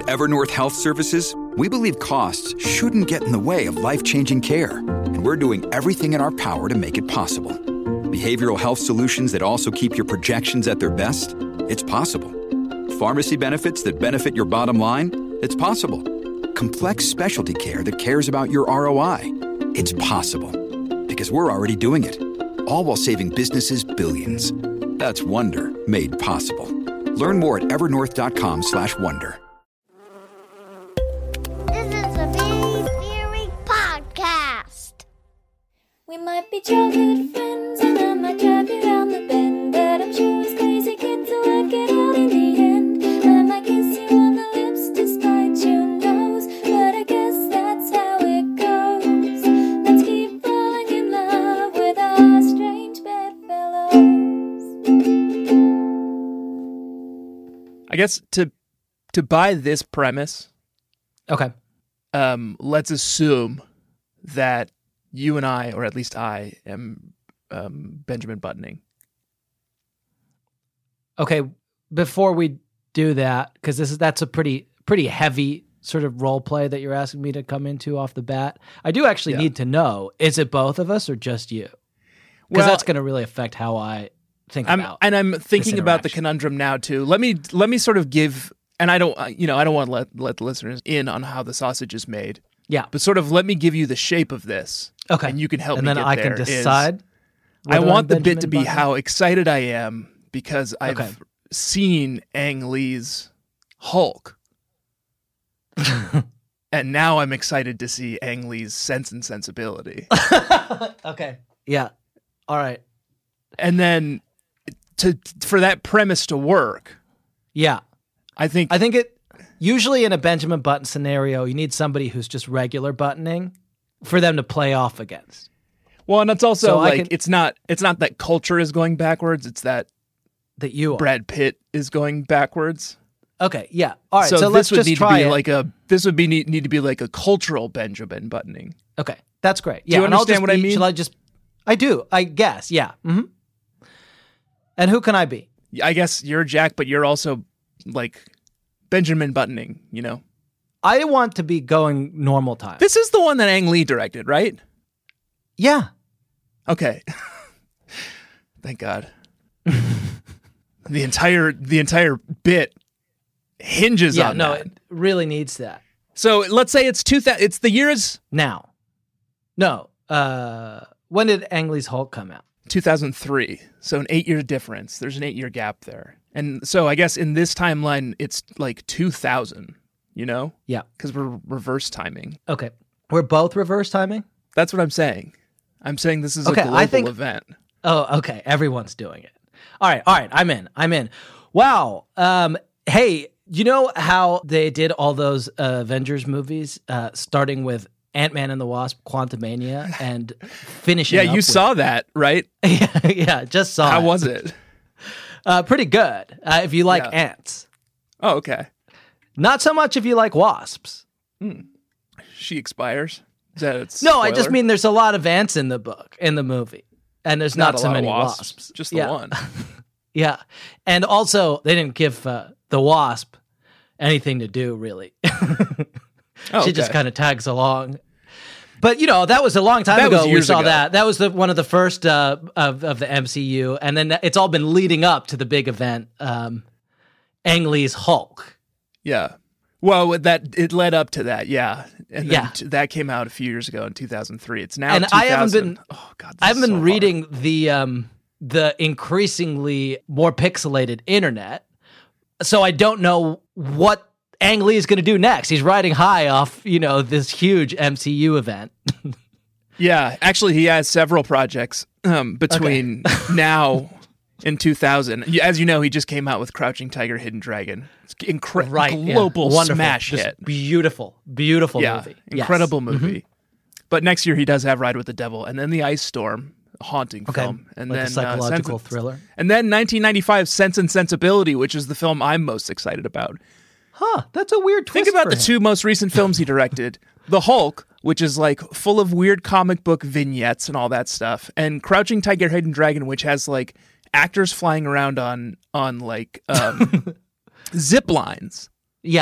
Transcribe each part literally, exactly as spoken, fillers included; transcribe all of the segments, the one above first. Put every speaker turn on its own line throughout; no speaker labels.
At Evernorth Health Services, we believe costs shouldn't get in the way of life-changing care, and we're doing everything in our power to make it possible. Behavioral health solutions that also keep your projections at their best? It's possible. Pharmacy benefits that benefit your bottom line? It's possible. Complex specialty care that cares about your R O I? It's possible. Because we're already doing it. All while saving businesses billions. That's Wonder made possible. Learn more at evernorth.com slash wonder.
This is a Big Theory podcast.
We might be childhood friends, and I might drive you down the bend, but I'm sure as crazy kids will work it out in the end. I might kiss you on the lips despite your nose, but I guess that's how it goes. Let's keep falling in love with our strange bedfellows.
I guess to to buy this premise,
Okay.
um, let's assume that you and I, or at least I, am um, Benjamin Buttoning.
Okay. Before we do that, because this is that's a pretty pretty heavy sort of role play that you're asking me to come into off the bat. I do actually
Yeah.
need to know: is it both of us or just you? Because
Well,
that's going to really affect how I think
I'm,
about.
and I'm thinking about the
interaction.
conundrum now too. Let me let me sort of give, and I don't, uh, you know, I don't want to let let the listeners in on how the sausage is made,
Yeah.
but sort of let me give you the shape of this.
Okay.
and you can help
and
me
then
get
I
there,
can
is
decide.
I
whether
want
I'm
the bit
Benjamin
to be
Button.
how excited I am because I've
Okay.
seen Ang Lee's Hulk. And now I'm excited to see Ang Lee's Sense and Sensibility.
Okay. Yeah. All right.
And then to for that premise to work,
Yeah.
I think
I think it usually in a Benjamin Button scenario, you need somebody who's just regular buttoning for them to play off against.
well, and it's also
So I
like
can-
it's not it's not that culture is going backwards, it's that
That you are.
Brad Pitt is going backwards.
Okay. Yeah. All right.
so,
So,
this
let's
would
just
need
try
to be
it.
like a this would be need, need to be like a cultural Benjamin Buttoning.
Okay, that's great.
Do
Yeah,
you
and I'll
understand
just
what I
be-
mean?
Shall I just? I do. I guess. Yeah. Mm-hmm. And who can I be?
I guess you're Jack, but you're also like Benjamin Buttoning, you know?
I want to be going normal time.
This is the one that Ang Lee directed, right?
Yeah.
Okay. Thank God. the entire the entire bit hinges
Yeah.
on
No,
that.
it really needs that
So let's say it's two thousand. It's the years
now. No. Uh, when did Ang Lee's Hulk come out?
two thousand three. So an eight year difference. There's an eight year gap there, and so I guess in this timeline it's like two thousand. You know,
Yeah.
because we're reverse timing.
Okay. We're both reverse timing.
That's what I'm saying. I'm saying this is
Okay,
a
I
global
think-
event.
Oh, okay. Everyone's doing it. All right. All right. I'm in. I'm in. Wow. Um, hey, you know how they did all those uh, Avengers movies, uh, starting with Ant-Man and the Wasp, Quantumania, and finishing
Yeah,
up
you
with-
saw that, right?
yeah, yeah, just saw
How
it.
was it?
Uh, pretty good, uh, if you like
Yeah.
ants.
Oh, okay.
Not so much if you like wasps.
She expires. Is that its
No, I just
spoiler?
mean there's a lot of ants in the book, in the movie. And there's not,
a
so
lot of
many
wasps,
wasps.
Just the
Yeah.
one.
Yeah. And also, they didn't give uh, the wasp anything to do, really.
Oh,
She just
okay.
kind of tags along. But, you know, that was a long time
That was
ago we
years
saw
ago.
that. That was the, one of the first uh, of, of the M C U. And then it's all been leading up to the big event, um, Ang Lee's Hulk.
Yeah. Well, that it led up to that, yeah. And then
Yeah.
t- that came out a few years ago in two thousand three. It's now
And I haven't
two thousand.
been-
Oh God, this
I haven't
is
been
so
reading the um, the increasingly more pixelated internet, so I don't know what Ang Lee is going to do next. He's riding high off, you know, this huge M C U event.
hard. Yeah, actually, he has several projects um, between now and two thousand. Y- As you know, he just came out with Crouching Tiger, Hidden Dragon. It's incre-
yeah.
global
Wonderful.
smash
Just
hit.
Beautiful, beautiful
Yeah,
movie. Yes. Mm-hmm.
incredible movie. But next year he does have Ride with the Devil, and then The Ice Storm, a haunting
Okay,
film, and
like
then
a psychological
uh, Sense-
thriller.
and then nineteen ninety-five Sense and Sensibility, which is the film I'm most excited about.
Huh? That's a weird twist.
Think about
for
the
him.
two most recent films he directed: The Hulk, which is like full of weird comic book vignettes and all that stuff, and Crouching Tiger, Hidden Dragon, which has like actors flying around on on like um, zip lines.
Yeah.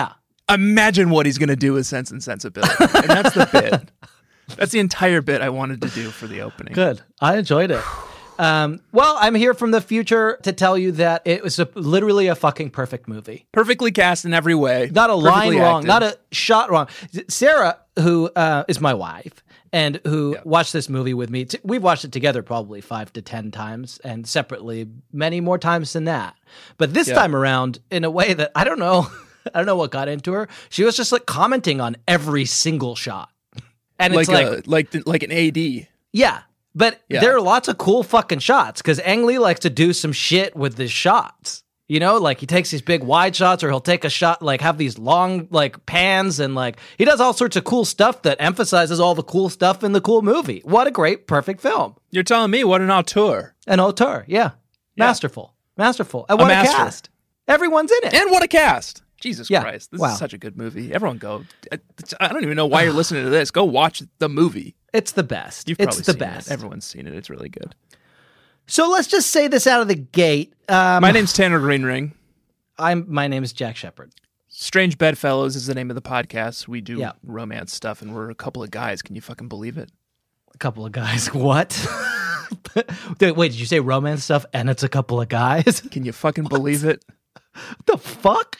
imagine what he's going to do with Sense and Sensibility. And that's the bit. That's the entire bit I wanted to do for the opening.
Good. I enjoyed it. Um, well, I'm here from the future to tell you that it was a, literally a fucking perfect movie.
Perfectly cast in every way.
Not a line
Perfectly
wrong,
acted.
not a shot wrong. Sarah, who uh, is my wife and who
Yeah.
watched this movie with me, t- we've watched it together probably five to ten times and separately many more times than that. But this
Yeah.
time around, in a way that I don't know, I don't know what got into her. She was just like commenting on every single shot. And
like
it's like,
a, like the, like an A D.
yeah, but
Yeah.
there are lots of cool fucking shots because Ang Lee likes to do some shit with his shots. You know, like he takes these big wide shots or he'll take a shot, like have these long like pans and like he does all sorts of cool stuff that emphasizes all the cool stuff in the cool movie. What a great, perfect film.
You're telling me what an auteur.
An auteur, yeah.
Yeah.
Masterful. Masterful. And what a,
master.
cast. Everyone's in it.
And what a cast. Jesus
Yeah.
Christ. This
Wow.
is such a good movie. Everyone go. I don't even know why you're listening to this. Go watch the movie.
It's the best.
You've
it's
probably
the
seen
best.
it. Everyone's seen it. It's really good.
So let's just say this out of the gate. Um,
My name's Tanner Greenring.
I'm. My name is Jack Shepard.
Strange Bedfellows is the name of the podcast. We do
Yeah.
romance stuff, and we're a couple of guys. Can you fucking believe it?
A couple of guys. What? Wait, did you say romance stuff and it's a couple of guys?
Can you fucking believe it?
The fuck?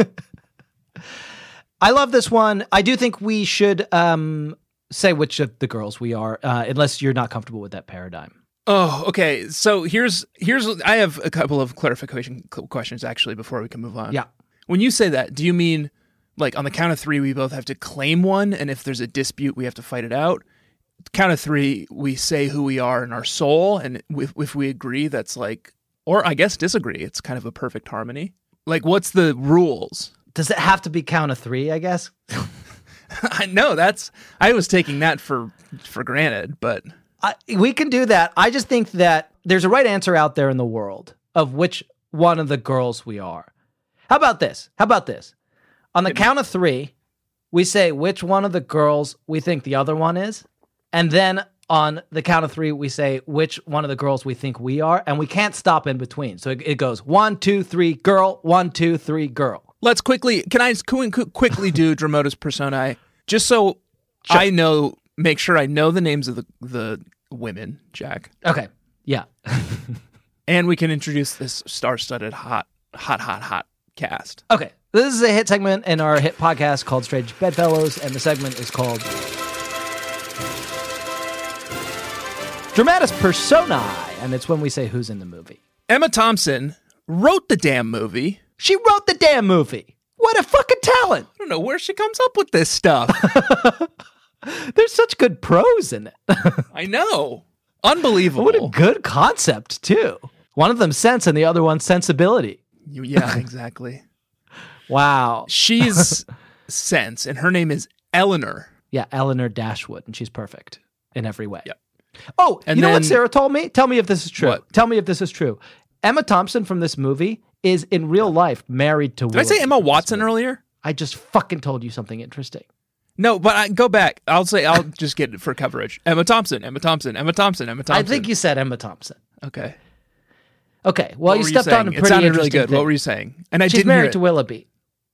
I love this one. I do think we should um, say which of the girls we are, uh, unless you're not comfortable with that paradigm.
Oh, okay. So here's here's I have a couple of clarification questions actually before we can move on.
Yeah.
When you say that, do you mean like on the count of three we both have to claim one, and if there's a dispute we have to fight it out? Count of three, we say who we are in our soul, and if, if we agree, that's like, or I guess disagree, it's kind of a perfect harmony. Like, what's the rules?
Does it have to be count of three, I guess?
I know that's. I was taking that for for granted, but
I, we can do that. I just think that there's a right answer out there in the world of which one of the girls we are. How about this? How about this? On the count of three, we say which one of the girls we think the other one is. And then on the count of three, we say which one of the girls we think we are. And we can't stop in between. So it, it goes one, two, three, girl, one, two, three, girl.
let's quickly. Can I qu- qu- quickly do Dramatis Personae just so I know, make sure I know the names of the the women, Jack,
Okay. Yeah.
and we can introduce this star-studded, hot, hot, hot, hot cast.
Okay. This is a hit segment in our hit podcast called Strange Bedfellows. And the segment is called Dramatis Personae, and it's when we say who's in the movie.
Emma Thompson wrote the damn movie.
She wrote the damn movie. What a fucking talent.
I don't know where she comes up with this stuff.
There's such good prose in it.
I know. Unbelievable.
What a good concept, too. One of them sense and the other one sensibility.
You- yeah, exactly.
Wow.
She's sense, and her name is Eleanor.
Yeah, Eleanor Dashwood, and she's perfect in every way.
Yep.
Oh,
And
you know what
then-
Sarah told me? Tell me if this is true.
What?
Tell me if this is true. Emma Thompson from this movie is in real life married to
Did I say Emma Watson earlier?
I just fucking told you something interesting.
No, but I go back. I'll say I'll just get it for coverage. Emma Thompson, Emma Thompson, Emma Thompson, Emma Thompson.
I think you said Emma Thompson.
Okay.
Okay, well,
What
you
were
stepped on a
saying?
pretty
It sounded really
interesting
good.
thing.
What were you saying? And I
She's
didn't
married
hear
to
it.
Willoughby.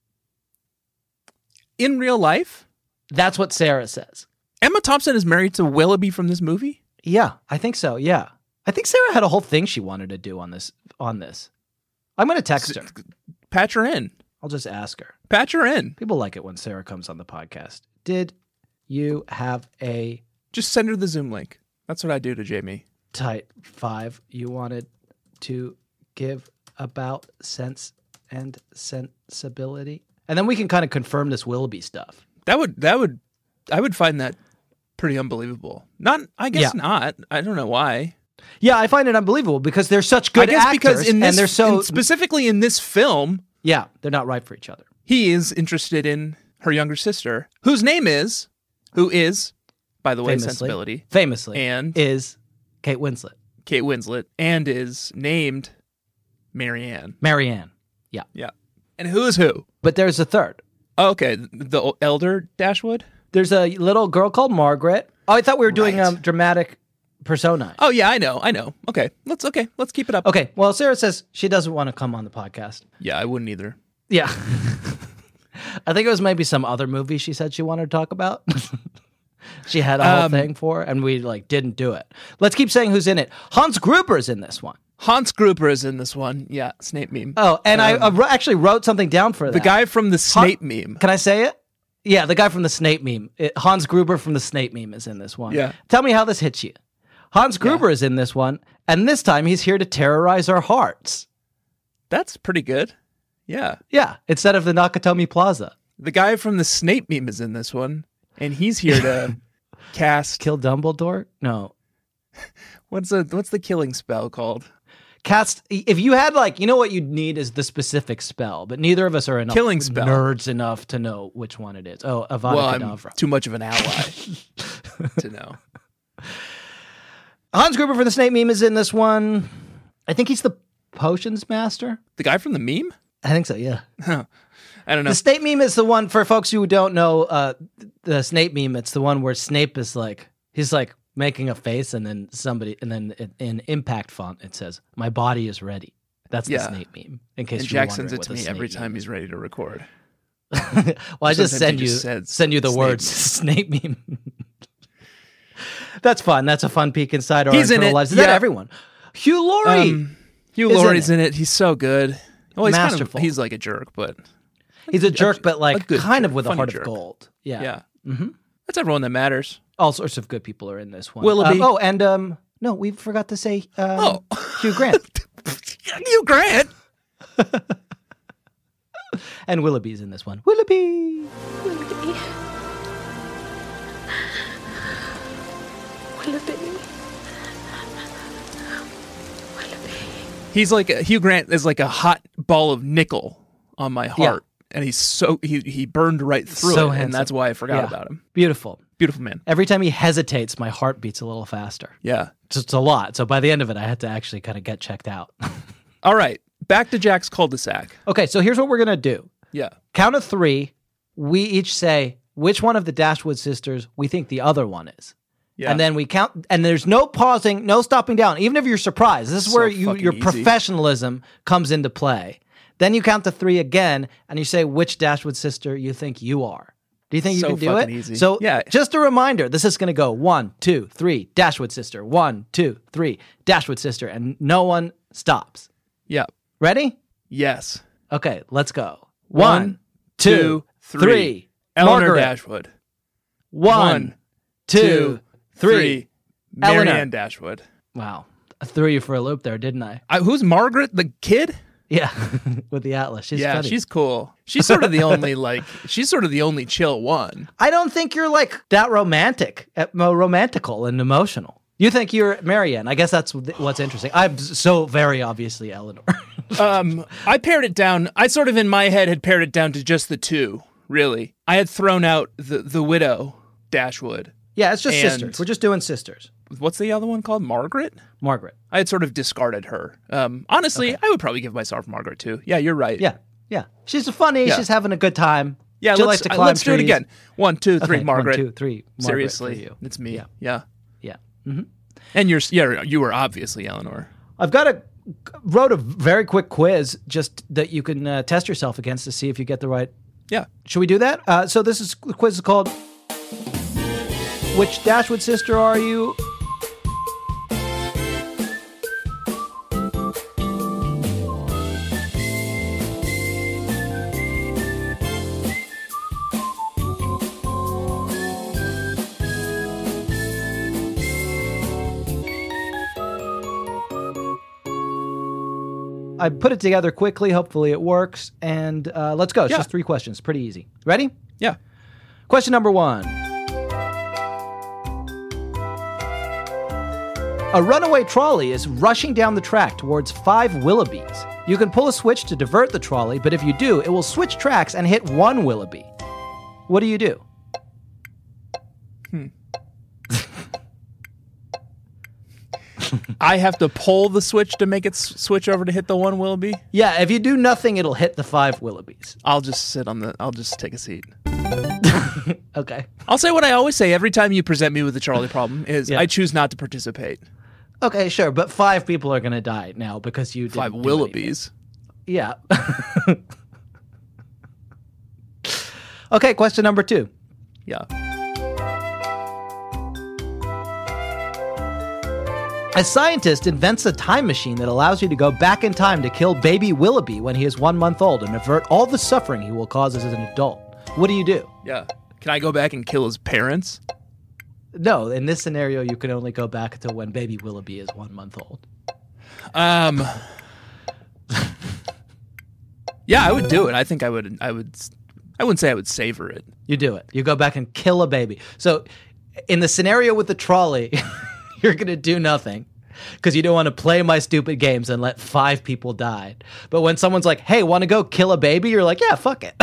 In real life,
That's what Sarah says.
Emma Thompson is married to Willoughby from this movie.
Yeah, I think so. Yeah, I think Sarah had a whole thing she wanted to do on this. On this, I'm going to text her.
Patch her in.
I'll just ask her.
Patch her in.
People like it when Sarah comes on the podcast. Did you have a
Just send her the Zoom link. That's what I do to Jamie.
tight five you wanted to give about sense and sensibility? And then we can kind of confirm this Willoughby stuff.
That would that would I would find that pretty unbelievable. Not I guess
Yeah.
not. I don't know why.
Yeah, I find it unbelievable because they're such good
I guess
actors,
because in this
and they're so
in- specifically in this film,
yeah, they're not right for each other.
he is interested in her younger sister, whose name is who is, by the way,
Famously,
Sensibility,
famously,
and
is Kate Winslet,
Kate Winslet, and is named Marianne.
Marianne. Yeah,
Yeah. And who is who?
but there's a third.
Oh, okay, the elder Dashwood.
There's a little girl called Margaret. Oh, I thought we were doing
Right.
um, dramatic personae.
Oh yeah, I know, I know. Okay, let's okay, let's keep it up.
Okay, well, Sarah says she doesn't want to come on the podcast.
Yeah, I wouldn't either.
Yeah. I think it was maybe some other movie she said she wanted to talk about. She had a whole
Um,
thing for, and we like didn't do it. Let's keep saying who's in it. Hans Gruber's in this one.
Hans Gruber is in this one. Yeah, Snape meme.
Oh, and I uh, actually wrote something down for that.
The guy from the Snape meme.
Can I say it? Yeah, the guy from the Snape meme. It, Hans Gruber from the Snape meme is in this one.
Yeah.
Tell me how this hits you. Hans Gruber is in this one, and this time he's here to terrorize our hearts.
That's pretty good. Yeah.
Yeah, instead of the Nakatomi Plaza.
The guy from the Snape meme is in this one, and he's here to cast.
Kill Dumbledore? No.
What's the what's the killing spell called?
Cast. If you had like, you know what you'd need is the specific spell, but neither of us are enough
Killing spell.
nerds enough to know which one it is. Oh, Avada
Well, I'm
Kedavra.
too much of an ally to know.
Hans Gruber for the Snape meme is in this one. I think he's the potions master.
The guy from the meme?
I think so. Yeah.
I don't know.
The Snape meme is the one for folks who don't know uh, the Snape meme. It's the one where Snape is like, he's like making a face, and then somebody, and then in, in impact font it says, "My body is ready." That's the
Yeah.
Snape meme. In case
And
you're
Jack sends
wondering
it to
what
me
the
every
Snape
time
meme
he's ready to record.
is. Well, I just
Sometimes he
send you
just says
send you the
Snape
words Snape meme. That's fun. That's a fun peek inside our
He's in
internal
it,
lives. Is that
yeah.
everyone? Hugh Laurie.
Um, Hugh
is in
Laurie's
it.
in it. He's so good. Well, he's kind of,
Masterful.
he's like a jerk, but
He's a jerk, but
a
like
good
kind
jerk,
of with a
funny
heart
jerk.
of gold. Yeah.
yeah. Mm-hmm. That's everyone that matters.
All sorts of good people are in this one.
Willoughby.
Um, oh, and um, no, we forgot to say um,
Oh.
Hugh Grant.
Hugh Grant.
And Willoughby's in this one. Willoughby.
Willoughby. Willoughby. Willoughby.
He's like a, Hugh Grant is like a hot ball of nickel on my heart, and he's so he he burned right through
So
it,
handsome.
and that's why I forgot
Yeah.
about him.
Beautiful.
Beautiful man.
Every time he hesitates, my heart beats a little faster.
Yeah.
It's, it's a lot. So by the end of it, I had to actually kind of get checked out.
All right, back to Jack's cul-de-sac.
Okay, so here's what we're going to do.
Yeah.
Count of three, we each say which one of the Dashwood sisters we think the other one is.
Yeah.
And then we count, and there's no pausing, no stopping down, even if you're surprised. This is
So
where you,
fucking
your
easy.
professionalism comes into play. Then you count to three again, and you say which Dashwood sister you think you are. Do you think you
So
can do it?
fucking easy.
So,
Yeah.
just a reminder, this is going to go one, two, three, Dashwood sister, one, two, three, Dashwood sister, and no one stops.
Yeah.
Ready?
Yes.
Okay, let's go.
One,
One, two,
two,
three.
Eleanor
Margaret.
Dashwood.
One, two, three. Eleanor.
Marianne Dashwood.
Wow. I threw you for a loop there, didn't I?
I, who's Margaret, the kid?
Yeah, with the Atlas. She's
yeah,
funny.
she's cool. She's sort of the only like. She's sort of the only chill one.
I don't think you're like that romantic, uh, romantical and emotional. You think you're Marianne. I guess that's what's interesting. I'm so very obviously Eleanor.
Um, I pared it down. I sort of in my head had pared it down to just the two. Really, I had thrown out the the widow Dashwood.
Yeah, it's just
And-
sisters. We're just doing sisters.
What's the other one called? Margaret.
Margaret.
I had sort of discarded her. Um, honestly, I would probably give myself Margaret too. Yeah, you're right.
Yeah, yeah. She's funny.
Yeah.
She's having a good time.
yeah.
She
Let's
likes to
uh,
climb
let's do it
trees.
again. One, two, three.
Okay,
Margaret.
One, two, three. Margaret
Seriously,
for you.
it's me.
Yeah.
Yeah.
Yeah.
And you're yeah, you were obviously Eleanor.
I've got a wrote a very quick quiz just that you can uh, test yourself against to see if you get the right.
Yeah.
Should we do that? Uh, so this is the quiz is called "Which Dashwood sister are you?" I put it together quickly. Hopefully it works. And uh, let's go. It's
Yeah.
just three questions. Pretty easy. Ready?
Yeah.
Question number one. A runaway trolley is rushing down the track towards five Willoughbys. You can pull a switch to divert the trolley, but if you do, it will switch tracks and hit one Willoughby. What do you do?
I have to pull the switch to make it s- switch over to hit the one Willoughby.
Yeah, if you do nothing, it'll hit the five Willoughbys.
I'll just sit on the. I'll just take a seat.
Okay.
I'll say what I always say every time you present me with the Charlie problem is
Yeah.
I choose not to participate.
Okay, sure, but five people are going to die now because you didn't
Five
do
Willoughbys.
anything. Yeah. Okay, question number two.
Yeah.
A scientist invents a time machine that allows you to go back in time to kill baby Willoughby when he is one month old and avert all the suffering he will cause as an adult. What do you do?
Yeah. Can I go back and kill his parents?
No, in this scenario, you can only go back to when baby Willoughby is one month old.
Um. Yeah, I would do it. I think I would. I would. I wouldn't say I would savor it.
You do it. You go back and kill a baby. So, in the scenario with the trolley, you're gonna do nothing because you don't want to play my stupid games and let five people die. But when someone's like, "Hey, want to go kill a baby?" You're like, "Yeah, fuck it."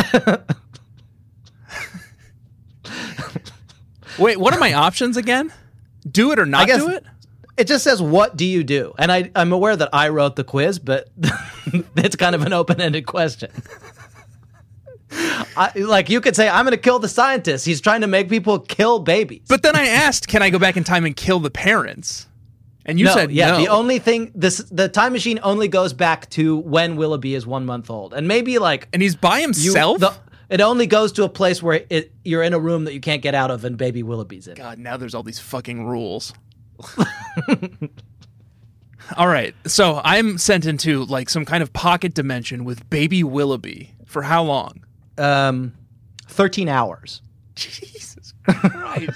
Wait, what are my options again? Do it or not
guess-
do it?
It just says, what do you do? And I, I'm aware that I wrote the quiz, but it's kind of an open-ended question. I, like, you could say, I'm going to kill the scientist. He's trying to make people kill babies.
But then I asked, can I go back in time and kill the parents? And you
no,
said
yeah,
no.
the only thing, this the time machine only goes back to when Willoughby is one month old. And maybe, like...
And he's by
you,
himself?
the, it only goes to a place where it, you're in a room that you can't get out of and baby Willoughby's in.
God, now there's all these fucking rules. All right, so I'm sent into like some kind of pocket dimension with baby Willoughby for how long?
Um, thirteen hours.
Jesus Christ.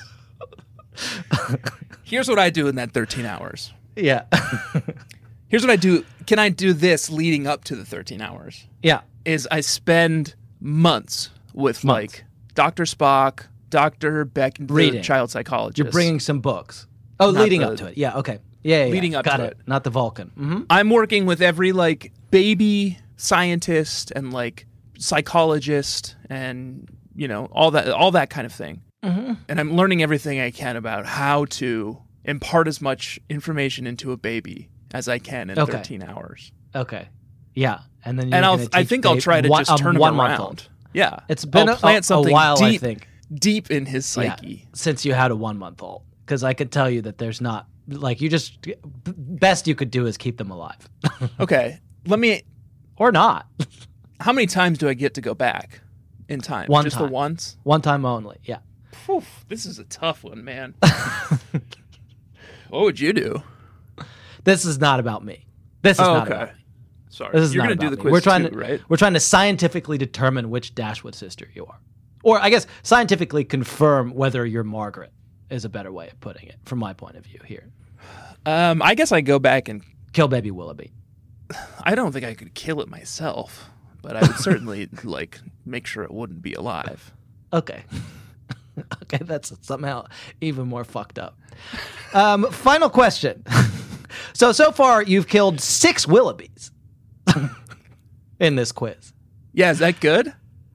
Here's what I do in that thirteen hours.
Yeah.
Here's what I do. Can I do this leading up to the thirteen hours?
Yeah.
Is I spend months with
Months.
like Doctor Spock, Doctor Beck, the
Reading.
child psychologist.
You're bringing some books. Oh,
Not
leading
the-
up to it. Yeah, okay. Yeah, yeah,
Leading
yeah.
up
Got
to
it.
it.
Not the Vulcan. Mm-hmm.
I'm working with every like baby scientist and like psychologist and you know all that all that kind of thing.
Mm-hmm.
And I'm learning everything I can about how to impart as much information into a baby as I can in
Okay.
thirteen hours.
Okay. Yeah. And then you're
And I'll
gonna
I
teach
think I'll
babe-
try to
one-
just turn
um,
him
one month
around.
old.
Yeah.
It's been
I'll
a-
plant
a
something
while, I
deep,
think.
deep in his psyche.
Yeah, since you had a one month old. Because I could tell you that there's not, like, you just, b- best you could do is keep them alive.
Okay. Let me
Or not.
how many times do I get to go back in time?
One
Just
time.
the once?
One time only. Yeah.
Whew, this is a tough one, man. What would you do?
This is not about me. This is
Oh,
not
okay.
about me.
Sorry.
This is
You're
not
going to do
about
the
me.
quiz
we're trying
too,
to,
right?
We're trying to scientifically determine which Dashwood sister you are. Or I guess scientifically confirm whether you're Margaret is a better way of putting it from my point of view here.
Um, I guess I go back and
Kill baby Willoughby.
I don't think I could kill it myself, but I would certainly like make sure it wouldn't be alive.
Okay. Okay, that's somehow even more fucked up. Um, final question. so, so far you've killed six Willoughbys in this quiz.
Yeah, is that good?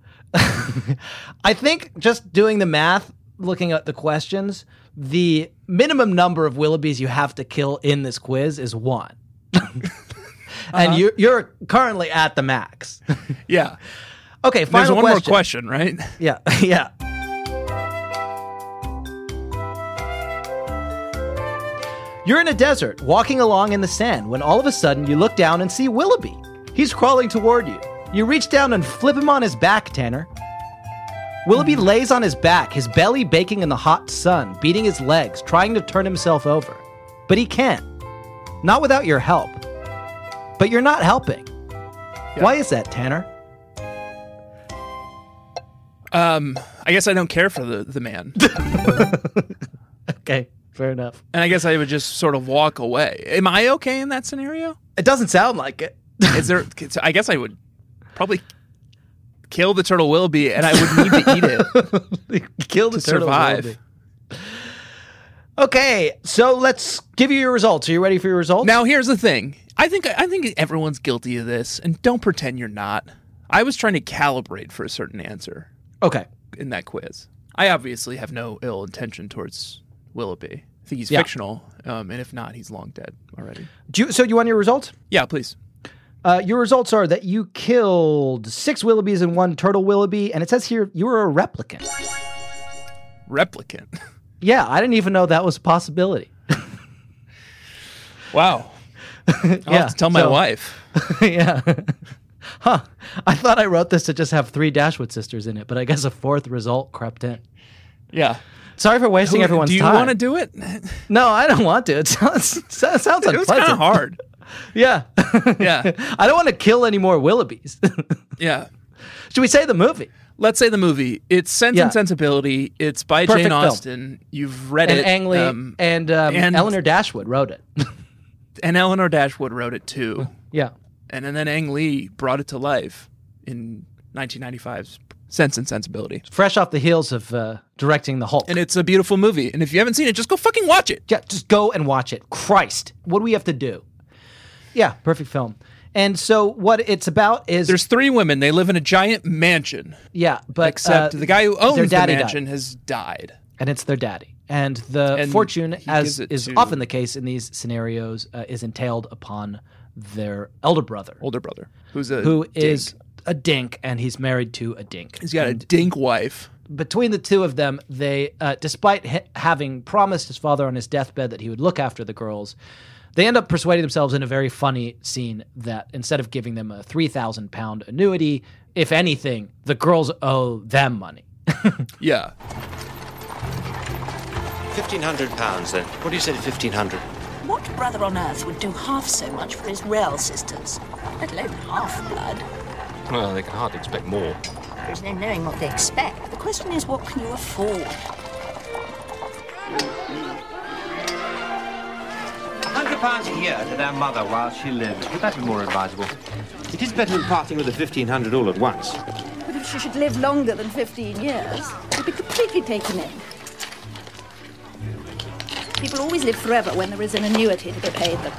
I think just doing the math, looking at the questions, the minimum number of Willoughbys you have to kill in this quiz is one. And
Uh-huh.
you're, you're currently at the max.
Yeah.
Okay,
There's
final
one
question.
more question, right?
Yeah, yeah. You're in a desert, walking along in the sand, when all of a sudden you look down and see Willoughby. He's crawling toward you. You reach down and flip him on his back, Tanner. Willoughby lays on his back, his belly baking in the hot sun, beating his legs, trying to turn himself over. But he can't. Not without your help. But you're not helping. Why is that, Tanner?
Um, I guess I don't care for the, the man.
Okay, fair enough.
And I guess I would just sort of walk away. Am I okay in that scenario?
It doesn't sound like it.
Is there I guess I would probably kill the turtle Willoughby and I would need to eat it.
Kill the
to
turtle
survive.
Willoughby. Okay, so let's give you your results. Are you ready for your results?
Now here's the thing. I think I think everyone's guilty of this, and don't pretend you're not. I was trying to calibrate for a certain answer
Okay.
in that quiz. I obviously have no ill intention towards Willoughby. I think he's
Yeah.
fictional, um, and if not, he's long dead already.
Do you, so you want your results?
Yeah, please.
Uh, your results are that you killed six Willoughbys and one turtle Willoughby, and it says here you were a replicant.
Replicant.
Yeah, I didn't even know that was a possibility.
Wow. I'll
Yeah,
have to tell my
so-
wife.
Yeah. Huh. I thought I wrote this to just have three Dashwood sisters in it, but I guess a fourth result crept in.
Yeah.
Sorry for wasting
Who-
everyone's
do you
time.
want to do it?
No, I don't want to. It sounds, it sounds unpleasant.
It was kind of hard.
Yeah.
Yeah.
I don't want to kill any more Willoughbys.
Yeah.
Should we say the movie?
Let's say the movie. It's Sense
Yeah.
and Sensibility. It's by
Perfect
Jane
film.
Austen. You've read
And
it.
Ang Lee
um,
and, um,
and-
Eleanor Dashwood wrote it.
and Eleanor Dashwood wrote it too.
Yeah.
And, and then Ang Lee brought it to life in nineteen ninety-five's Sense and Sensibility.
Fresh off the heels of uh, directing The Hulk.
And it's a beautiful movie. And if you haven't seen it, just go fucking watch it.
Yeah, just go and watch it. Christ. What do we have to do? Yeah, perfect film. And so what it's about is...
There's three women. They live in a giant mansion.
Yeah, but...
Except
uh,
the guy who
their
owns the
daddy died.
mansion has died.
And it's their daddy. And the
And
fortune,
he
as
gives it
is
to-
often the case in these scenarios, uh, is entailed upon their elder brother,
Older brother. Who's a
who
dink.
is a dink, and he's married to a dink.
He's got a
And
dink wife.
between the two of them, they, uh, despite ha- having promised his father on his deathbed that he would look after the girls, they end up persuading themselves in a very funny scene that instead of giving them a three thousand pound annuity, if anything, the girls owe them money.
Yeah.
Fifteen hundred pounds, then. What do you say to fifteen hundred?
What brother on earth would do half so much for his real sisters, let alone half blood?
Well, they can hardly expect more.
There's no knowing what they expect. The question is, what can you afford?
one hundred pounds a year to their mother while she lives. Would that be more advisable? It is better than parting with the fifteen hundred all at once.
But if she should live longer than fifteen years, she'd be completely taken in. People always live forever when there is an annuity to be paid them.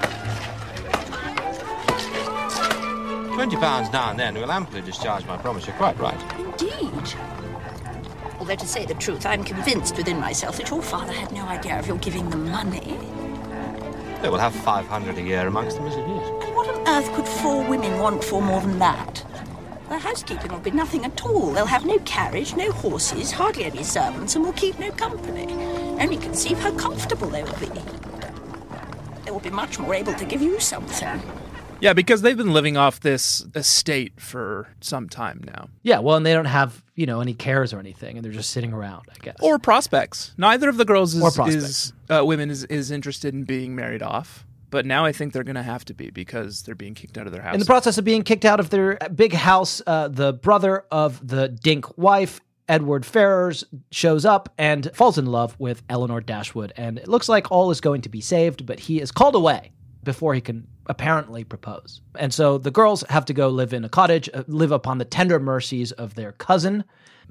Twenty pounds now and then will amply discharge my promise. You're quite right.
Indeed. Although, to say the truth, I'm convinced within myself that your father had no idea of your giving them money.
They will have five hundred a year amongst them as it is.
And what on earth could four women want for more than that? Their housekeeping will be nothing at all. They'll have no carriage, no horses, hardly any servants, and will keep no company. Only conceive how comfortable they will be. They will be much more able to give you something.
Yeah, because they've been living off this estate for some time now.
Yeah, well, and they don't have, you know, any cares or anything, and they're just sitting around, I guess.
Or prospects. Neither of the girls
Or
is,
prospects.
is uh, women is, is interested in being married off. But now I think they're going to have to be because they're being kicked out of their house.
In the process of being kicked out of their big house, uh, the brother of the dink wife, Edward Ferrars, shows up and falls in love with Eleanor Dashwood. And it looks like all is going to be saved, but he is called away before he can apparently propose. And so the girls have to go live in a cottage, uh, live upon the tender mercies of their cousin,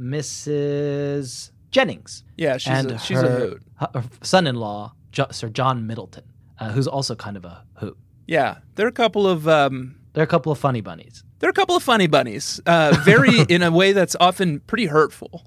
Missus Jennings.
Yeah, she's
and
a- she's a
her,
hoot.
her son-in-law, jo- Sir John Middleton, uh, who's also kind of a hoot.
Yeah, they're a couple of um,
They're a couple of funny bunnies.
they're a couple of funny bunnies. Uh, very in a way that's often pretty hurtful.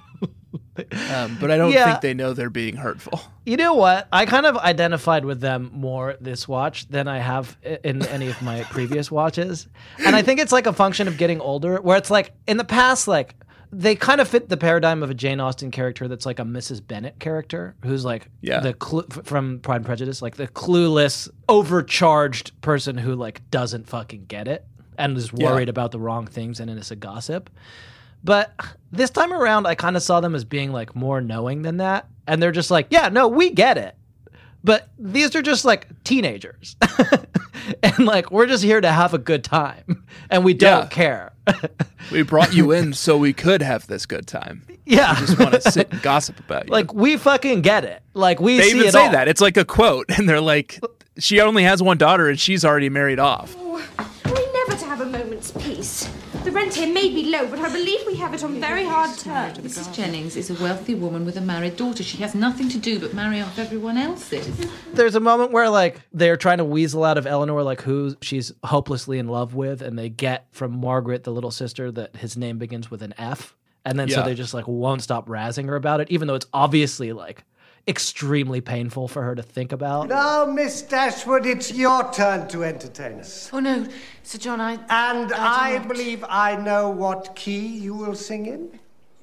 Um, but I don't
Yeah.
think they know they're being hurtful.
You know what? I kind of identified with them more this watch than I have i- in any of my previous watches. And I think it's like a function of getting older, where it's like in the past, like they kind of fit the paradigm of a Jane Austen character that's like a Missus Bennet character, who's like
Yeah.
the clu- f- from Pride and Prejudice, like the clueless, overcharged person who like doesn't fucking get it and is
Yeah.
worried about the wrong things and is a gossip. But this time around, I kind of saw them as being like more knowing than that. And they're just like, yeah, no, we get it. But these are just like teenagers. And like, we're just here to have a good time. And we don't
Yeah.
care.
We brought you in so we could have this good time.
Yeah.
We just want to sit and gossip about you.
Like, we fucking get it. Like, we
they
see
even
it
say
all.
that. It's like a quote. And they're like, she only has one daughter and she's already married off.
We're never to have a moment's peace. The rent here may be low, but I believe we have it on very hard terms.
Missus Jennings is a wealthy woman with a married daughter. She has nothing to do but marry off everyone else's.
There's a moment where like they're trying to weasel out of Eleanor like who she's hopelessly in love with, and they get from Margaret, the little sister, that his name begins with an F. And then so
Yeah.
they just like won't stop razzing her about it, even though it's obviously like extremely painful for her to think about.
Now, Miss Dashwood, it's your turn to entertain us.
Oh, no, Sir John, I...
And
I
I,
do not.
believe I know what key you will sing in.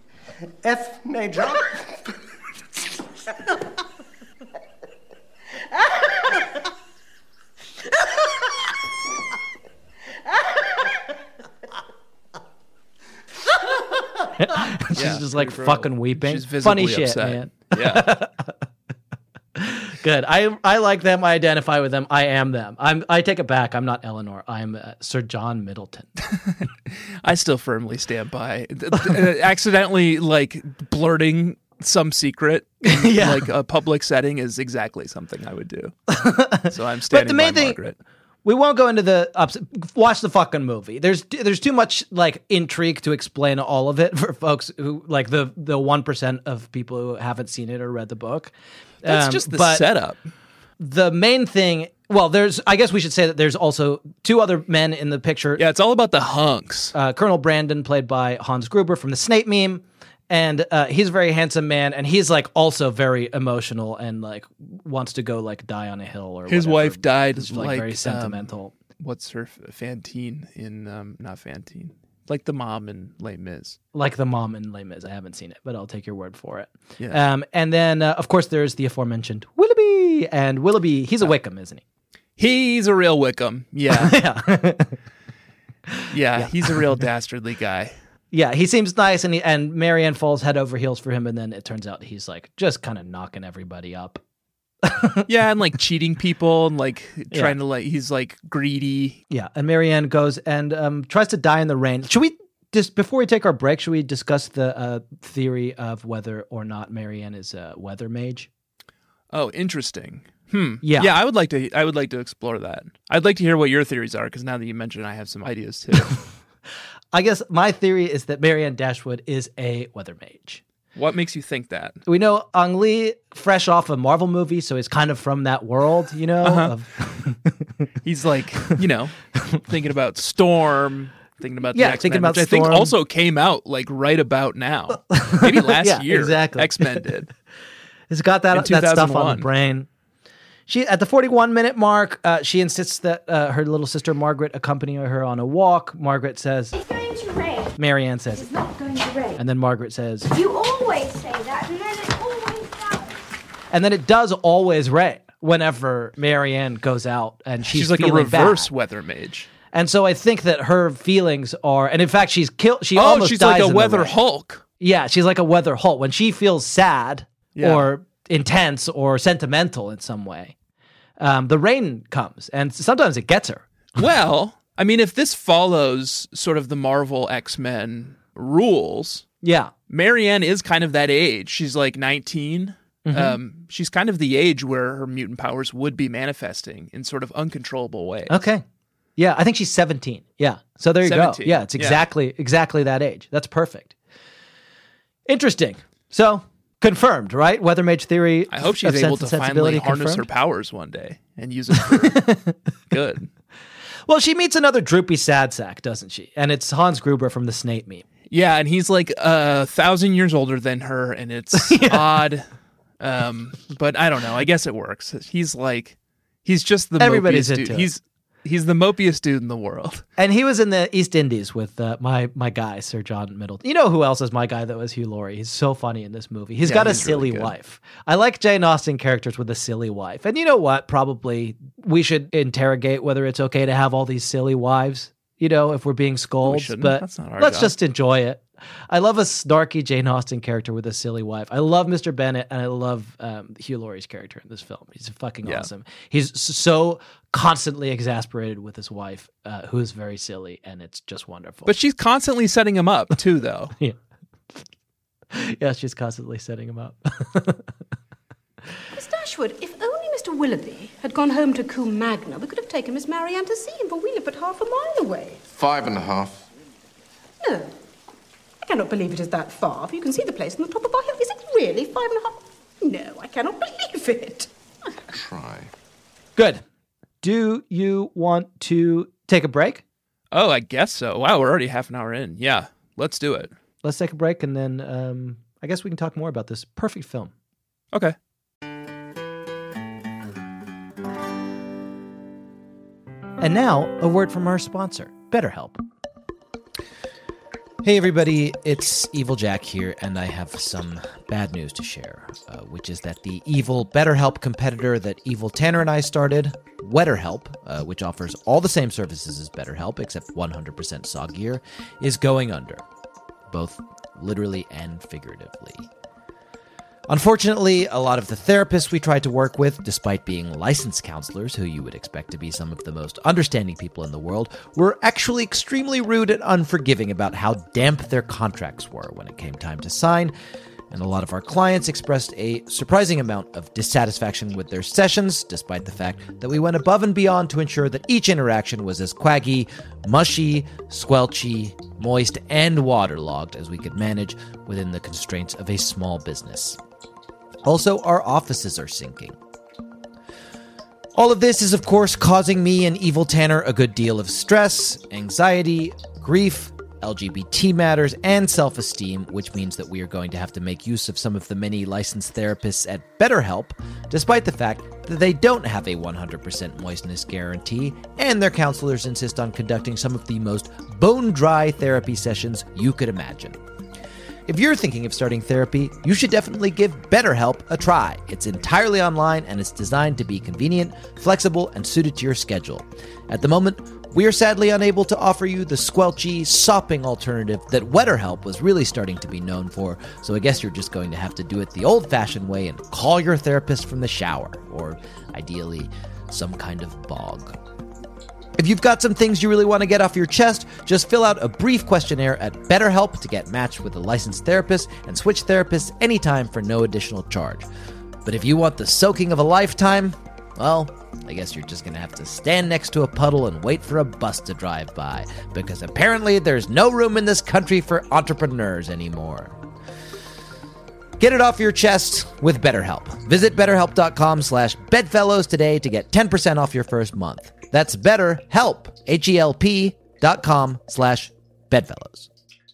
F major.
She's
Yeah,
just like
bro.
fucking weeping.
She's visibly
Funny shit,
upset.
man.
Yeah.
Good. I I like them. I identify with them. I am them. I'm. I take it back. I'm not Eleanor. I'm uh, Sir John Middleton.
I still firmly stand by th- th- accidentally like blurting some secret in
Yeah.
like a public setting is exactly something I would do. So I'm
But
standing
the main
by
thing,
Margaret.
we won't go into the ups. Watch the fucking movie. There's there's too much like intrigue to explain all of it for folks who like the the one percent of people who haven't seen it or read the book.
That's
Um,
just the
but
setup.
The main thing. Well, there's. I guess we should say that there's also two other men in the picture.
Yeah, it's all about the hunks.
Uh, Colonel Brandon, played by Hans Gruber from the Snape meme. And uh, he's a very handsome man, and he's like also very emotional and like wants to go like die on a hill or
His
whatever.
wife died
He's,
like,
very
um,
sentimental.
What's her f- Fantine in um, not Fantine, like the mom in Les Mis.
Like the mom in Les Mis. I haven't seen it, but I'll take your word for it.
Yeah.
Um, and then uh, of course there's the aforementioned Willoughby, and Willoughby, he's a Wickham, isn't he?
He's a real Wickham. Yeah.
yeah.
yeah.
Yeah.
He's a real dastardly guy.
Yeah, he seems nice, and he, and Marianne falls head over heels for him, and then it turns out he's like just kind of knocking everybody up.
Yeah, and like cheating people and like
Yeah.
trying to like he's like greedy.
Yeah, and Marianne goes and um, tries to die in the rain. Should we just before we take our break? Should we discuss the uh, theory of whether or not Marianne is a weather mage?
Oh, interesting. Hmm.
Yeah.
Yeah, I would like to I would like to explore that. I'd like to hear what your theories are because now that you mention it, I have some ideas too.
I guess my theory is that Marianne Dashwood is a weather mage.
What makes you think that?
We know Ang Lee, fresh off a Marvel movie, so he's kind of from that world, you know?
Uh-huh.
Of-
He's like, you know, thinking about Storm, thinking about the
Yeah,
X-Men,
thinking about
which I think
Storm.
also came out like right about now. Maybe last
Yeah,
year.
exactly.
X-Men did.
He's got
In
that, that stuff on
two thousand one.
the brain. She at the forty-one minute mark, uh, she insists that uh, her little sister Margaret accompany her on a walk. Margaret says,
It's going to rain.
Marianne says,
It's not going to rain.
and then Margaret says,
You always say that, and then it always does.
and then it does always rain whenever Marianne goes out, and she's,
She's like a
feeling
reverse
bad.
weather mage.
And so I think that her feelings are, and in fact, she's killed. She
Oh,
almost
she's
dies
like a
in the
weather
rain.
Hulk.
Yeah, she's like a weather Hulk when she feels sad
Yeah.
or intense or sentimental in some way. Um, the rain comes, and sometimes it gets her.
Well, I mean, if this follows sort of the Marvel X-Men rules,
Yeah,
Marianne is kind of that age. She's like nineteen.
Mhm.
Um, she's kind of the age where her mutant powers would be manifesting in sort of uncontrollable ways.
okay. Yeah, I think she's seventeen. Yeah, so there you
seventeen.
go. Yeah, it's
Yeah.
exactly exactly that age. That's perfect. Interesting. So confirmed, right? Weather mage theory.
I hope she's
of
able
sense
to
and
finally
sensibility
harness
confirmed.
her powers one day and use it for good.
Well, she meets another droopy sad sack, doesn't she? And it's Hans Gruber from the Snape meme.
Yeah, and he's like a thousand years older than her, and it's odd. Um, but I don't know. I guess it works. He's like, he's just the
Everybody's
mopiest
into
dude.
it.
He's he's the mopiest dude in the world.
And he was in the East Indies with uh, my my guy, Sir John Middleton. You know who else is my guy, though, is Hugh Laurie. He's so funny in this movie. He's
Yeah,
got a
he's
silly
really good.
wife. I like Jane Austen characters with a silly wife. And you know what? Probably we should interrogate whether it's okay to have all these silly wives, you know, if we're being scolds.
shouldn't.
But
That's not our
let's
job.
just enjoy it. I love a snarky Jane Austen character with a silly wife. I love Mister Bennet, and I love um, Hugh Laurie's character in this film. He's fucking
Yeah.
awesome. He's s- so constantly exasperated with his wife, uh, who is very silly, and it's just wonderful.
But she's constantly setting him up too, though.
yeah, yeah, she's constantly setting him up.
Miss Dashwood, if only Mister Willoughby had gone home to Combe Magna, we could have taken Miss Marianne to see him, for we live but half a mile away.
Five and a half.
No, I cannot believe it is that far, for you can see the place on the top of our hill. Is it really five and a half? No, I cannot believe it.
Try.
Good. Do you want to take a break?
Oh, I guess so. Wow, we're already half an hour in. Yeah, let's do it.
Let's take a break, and then um, I guess we can talk more about this perfect film.
Okay.
And now, a word from our sponsor, BetterHelp.
Hey everybody, it's Evil Jack here, and I have some bad news to share, uh, which is that the evil BetterHelp competitor that Evil Tanner and I started, WetterHelp, uh, which offers all the same services as BetterHelp, except one hundred percent soggier, is going under. Both literally and figuratively. Unfortunately, a lot of the therapists we tried to work with, despite being licensed counselors, who you would expect to be some of the most understanding people in the world, were actually extremely rude and unforgiving about how damp their contracts were when it came time to sign. And a lot of our clients expressed a surprising amount of dissatisfaction with their sessions, despite the fact that we went above and beyond to ensure that each interaction was as quaggy, mushy, squelchy, moist, and waterlogged as we could manage within the constraints of a small business. Also, our offices are sinking. All of this is, of course, causing me and Evil Tanner a good deal of stress, anxiety, grief, L G B T matters, and self-esteem, which means that we are going to have to make use of some of the many licensed therapists at BetterHelp, despite the fact that they don't have a one hundred percent moistness guarantee, and their counselors insist on conducting some of the most bone-dry therapy sessions you could imagine. If you're thinking of starting therapy, you should definitely give BetterHelp a try. It's entirely online and it's designed to be convenient, flexible, and suited to your schedule. At the moment, we are sadly unable to offer you the squelchy, sopping alternative that WetterHelp was really starting to be known for, so I guess you're just going to have to do it the old-fashioned way and call your therapist from the shower, or ideally, some kind of bog. If you've got some things you really want to get off your chest, just fill out a brief questionnaire at BetterHelp to get matched with a licensed therapist and switch therapists anytime for no additional charge. But if you want the soaking of a lifetime, well, I guess you're just going to have to stand next to a puddle and wait for a bus to drive by, because apparently there's no room in this country for entrepreneurs anymore. Get it off your chest with BetterHelp. Visit betterhelp.com slash bedfellows today to get ten percent off your first month. That's BetterHelp, H-E-L-P dot com slash bedfellows.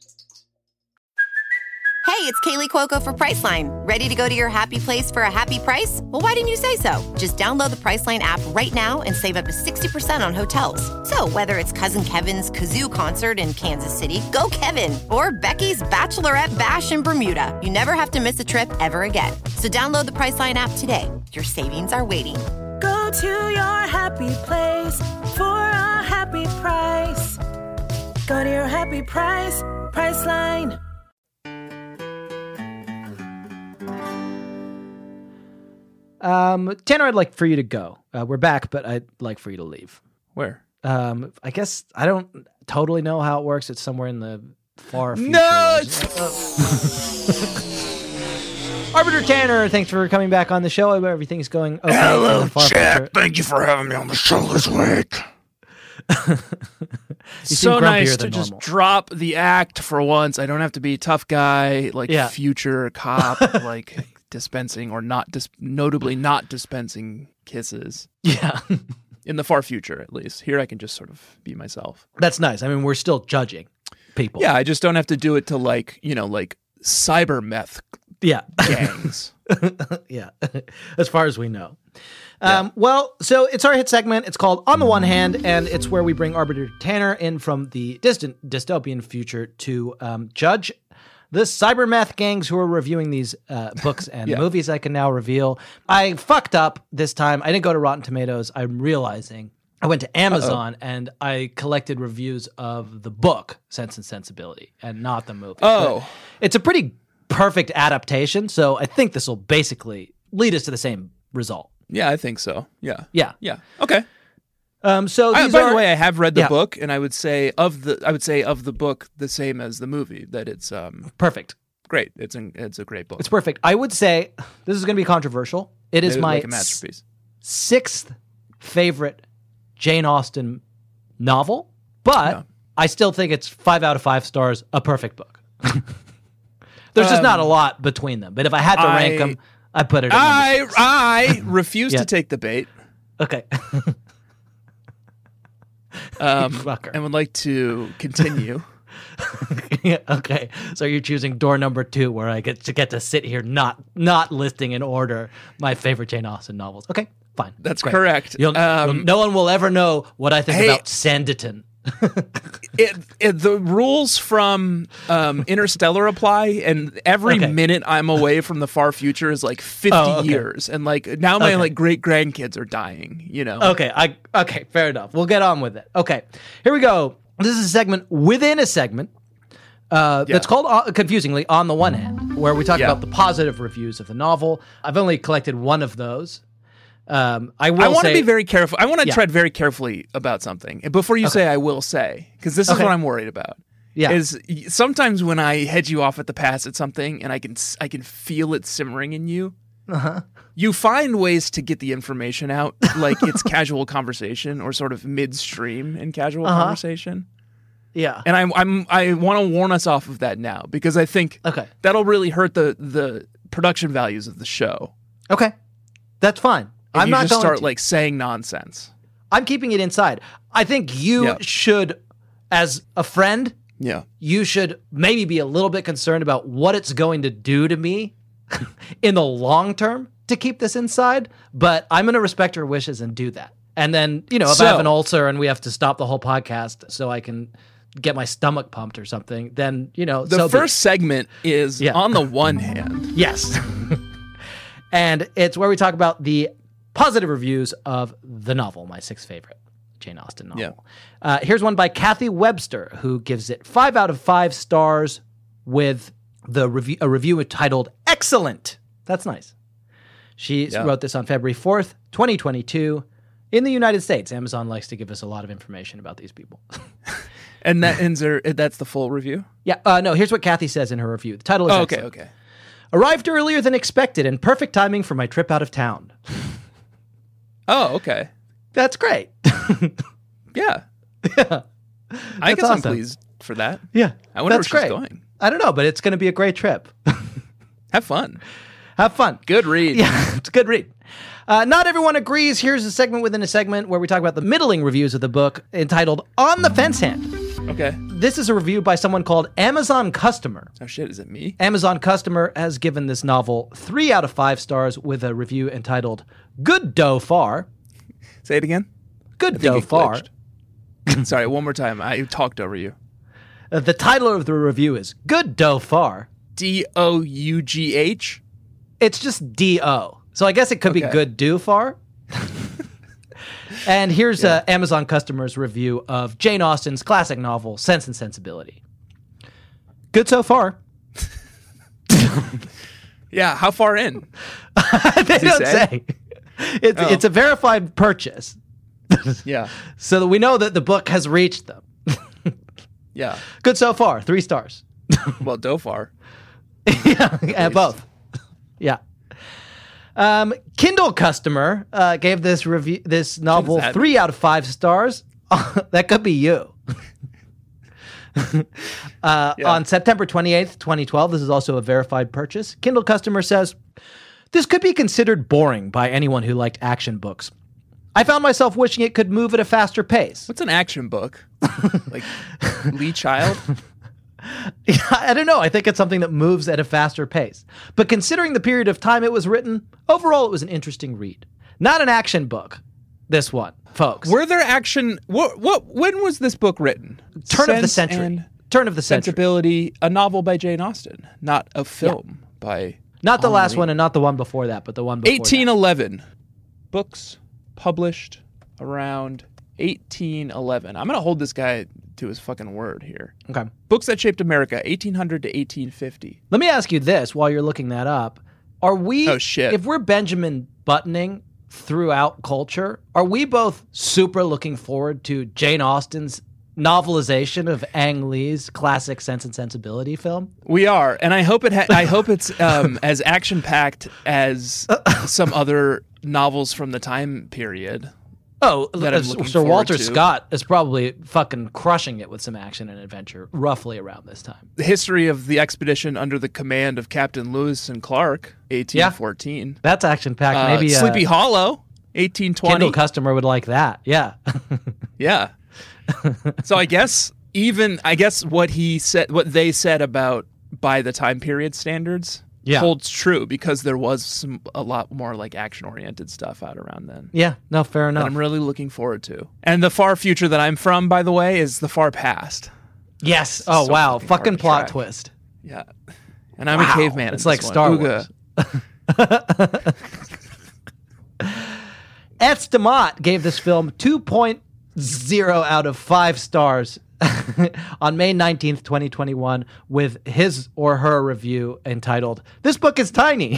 Hey, it's Kaylee Cuoco for Priceline. Ready to go to your happy place for a happy price? Well, why didn't you say so? Just download the Priceline app right now and save up to sixty percent on hotels. So whether it's Cousin Kevin's Kazoo Concert in Kansas City, go Kevin, or Becky's Bachelorette Bash in Bermuda, you never have to miss a trip ever again. So download the Priceline app today. Your savings are waiting.
Go to your happy place for a happy price. Go to your happy price, Priceline.
Um, Tanner, I'd like for you to go. Uh, we're back, but I'd like for you to leave.
Where?
Um, I guess I don't totally know how it works. It's somewhere in the far future.
No!
Arbiter Tanner, thanks for coming back on the show. Everything's going okay.
Hello, Jack. Thank you for having me on the show this week. So nice to just drop the act for once. I don't have to be tough guy, like
Yeah.
future cop, like dispensing or not, dis- notably not dispensing kisses.
Yeah.
In the far future, at least. Here I can just sort of be myself.
That's nice. I mean, we're still judging people.
Yeah, I just don't have to do it to like, you know, like cyber meth
Yeah.
gangs.
Yeah. As far as we know. Um, well, so it's our hit segment. It's called On the One Hand, and it's where we bring Arbiter Tanner in from the distant dystopian future to um, judge the cyber meth gangs who are reviewing these uh, books and
Yeah.
movies. I can now reveal. I fucked up this time. I didn't go to Rotten Tomatoes. I'm realizing. I went to Amazon
Uh-oh.
and I collected reviews of the book Sense and Sensibility and not the movie.
Oh.
But it's a pretty perfect adaptation, so I think this will basically lead us to the same result.
Yeah, I think so. Yeah.
Yeah.
Yeah. Okay.
Um, so
I,
these
by
are,
the way, I have read the
Yeah.
book, and I would say of the I would say of the book the same as the movie. That it's um
perfect.
Great. It's an, it's a great book.
It's perfect. I would say this is going to be controversial. It is
Maybe
my
like a masterpiece.
s- sixth favorite Jane Austen novel, but
Yeah.
I still think it's five out of five stars. A perfect book. There's just
Um,
not a lot between them, but if I had to rank
I-
them, I put it. At
I
number six.
I refuse
Yeah.
to take the bait.
Okay.
Um,
fucker.
and would like to continue.
Yeah, okay, so you're choosing door number two, where I get to get to sit here, not not listing in order my favorite Jane Austen novels. Okay, fine.
That's
Great.
correct.
You'll,
Um,
you'll- no one will ever know what I think
hey-
about Sanditon.
it, it, the rules from um, Interstellar apply, and every
Okay.
minute I'm away from the far future is like fifty
Oh, okay.
years, and like now my
Okay.
like great grandkids are dying. You know.
Okay, I okay, fair enough. We'll get on with it. Okay, here we go. This is a segment within a segment. Uh,
Yeah.
That's called, uh, confusingly, On the One Hand, where we talk
Yeah.
about the positive reviews of the novel. I've only collected one of those. Um, I will
I want to
say,
be very careful. I want to
Yeah.
tread very carefully about something. And before you
Okay.
say I will say, because this is
Okay.
what I'm worried about.
Yeah.
Is y- sometimes when I head you off at the pass at something and I can s- I can feel it simmering in you,
Uh-huh.
you find ways to get the information out, like it's casual conversation or sort of midstream in casual
Uh-huh.
conversation.
Yeah.
And I'm I'm I want to warn us off of that now because I think
Okay.
that'll really hurt the the production values of the show.
Okay. That's fine.
If
I'm
you
not
just
going
start
to.
like saying nonsense.
I'm keeping it inside. I think you
Yeah.
should, as a friend,
Yeah.
you should maybe be a little bit concerned about what it's going to do to me in the long term to keep this inside. But I'm going to respect your wishes and do that. And then, you know, if I have
So-
an ulcer and we have to stop the whole podcast so I can get my stomach pumped or something, then, you know,
The
so be
first
it.
segment is
Yeah.
on the one hand.
Yes. And it's where we talk about the positive reviews of the novel, my sixth favorite Jane Austen novel.
Yeah.
Uh, here's one by Kathy Webster, who gives it five out of five stars with the review, a review titled Excellent. That's nice. She
Yeah.
wrote this on February fourth, twenty twenty-two. In the United States, Amazon likes to give us a lot of information about these people.
And that ends her, that's the full review?
Yeah, uh, no, here's what Kathy says in her review. The title is
Oh, okay,
Excellent.
okay.
Arrived earlier than expected and perfect timing for my trip out of town.
Oh, okay.
That's great.
Yeah.
Yeah.
I
That's
guess I'm
awesome.
pleased for that.
Yeah.
I wonder
that's
where she's
great.
going.
I don't know, but it's going to be a great trip.
Have fun.
Have fun.
Good read.
Yeah, it's a good read. Uh, not everyone agrees. Here's a segment within a segment where we talk about the middling reviews of the book entitled On the Fence Hand.
Okay.
This is a review by someone called Amazon Customer.
Oh, shit. Is it me?
Amazon Customer has given this novel three out of five stars with a review entitled Good Dough Far.
Say it again.
Good
I think
Dough
it
Far.
glitched. Sorry, one more time. I talked over you.
Uh, the title of the review is Good Dough Far.
D O U G H?
It's just D O. So I guess it could be
Okay.
Good Do Far. And here's uh, Amazon Customer's review of Jane Austen's classic novel, Sense and Sensibility. Good so far.
Yeah, how far in?
They
Does he
don't
say?
say. It's,
Oh.
it's a verified purchase.
Yeah.
So that we know that the book has reached them.
Yeah.
Good so far. Three stars.
Well, Dofar.
Yeah, yeah, both. Yeah. Um, Kindle Customer uh, gave this review, this novel
that?
three out of five stars. That could be you. uh,
Yeah.
On September twenty-eighth, twenty twelve, this is also a verified purchase. Kindle Customer says, this could be considered boring by anyone who liked action books. I found myself wishing it could move at a faster pace.
What's an action book? Like Lee Child?
I don't know. I think it's something that moves at a faster pace. But considering the period of time it was written, overall it was an interesting read. Not an action book, this one, folks.
Were there action? What? What? When was this book written?
Turn of the
Sense
century.
and
Turn of the century.
Sensibility, a novel by Jane Austen, not a film by.
Not the last
Henri.
one and not the one before that, but the one before
eighteen
that.
eleven. Books published around eighteen eleven. I'm going to hold this guy to his fucking word here.
Okay.
Books that shaped America, eighteen hundred to eighteen fifty.
Let me ask you this while you're looking that up. Are we,
Oh, shit.
if we're Benjamin Buttoning throughout culture, are we both super looking forward to Jane Austen's novelization of Ang Lee's classic Sense and Sensibility film?
We are, and I hope it. Ha- I hope it's um, as action packed as some other novels from the time period.
Oh,
that I'm
uh,
looking
Sir
forward
Walter
to.
Scott is probably fucking crushing it with some action and adventure roughly around this time.
The history of the expedition under the command of Captain Lewis and Clark, eighteen fourteen.
That's action packed.
Uh,
Maybe
Sleepy
uh,
Hollow, eighteen twenty.
Kindle Customer would like that. Yeah.
Yeah. So I guess even I guess what he said, what they said about by the time period standards,
Yeah.
holds true because there was some a lot more like action oriented stuff out around then.
Yeah. No, fair
That
enough.
I'm really looking forward to. And the far future that I'm from, by the way, is the far past.
Yes. Oh,
so
wow.
fucking
Fucking
hard to
plot
track.
twist.
Yeah. And I'm
Wow.
a caveman. in
It's
this
like
one.
Star
Ooga.
Wars. Ed Stamot gave this film two point oh out of five stars on May nineteenth, twenty twenty-one, with his or her review entitled, "This book is tiny."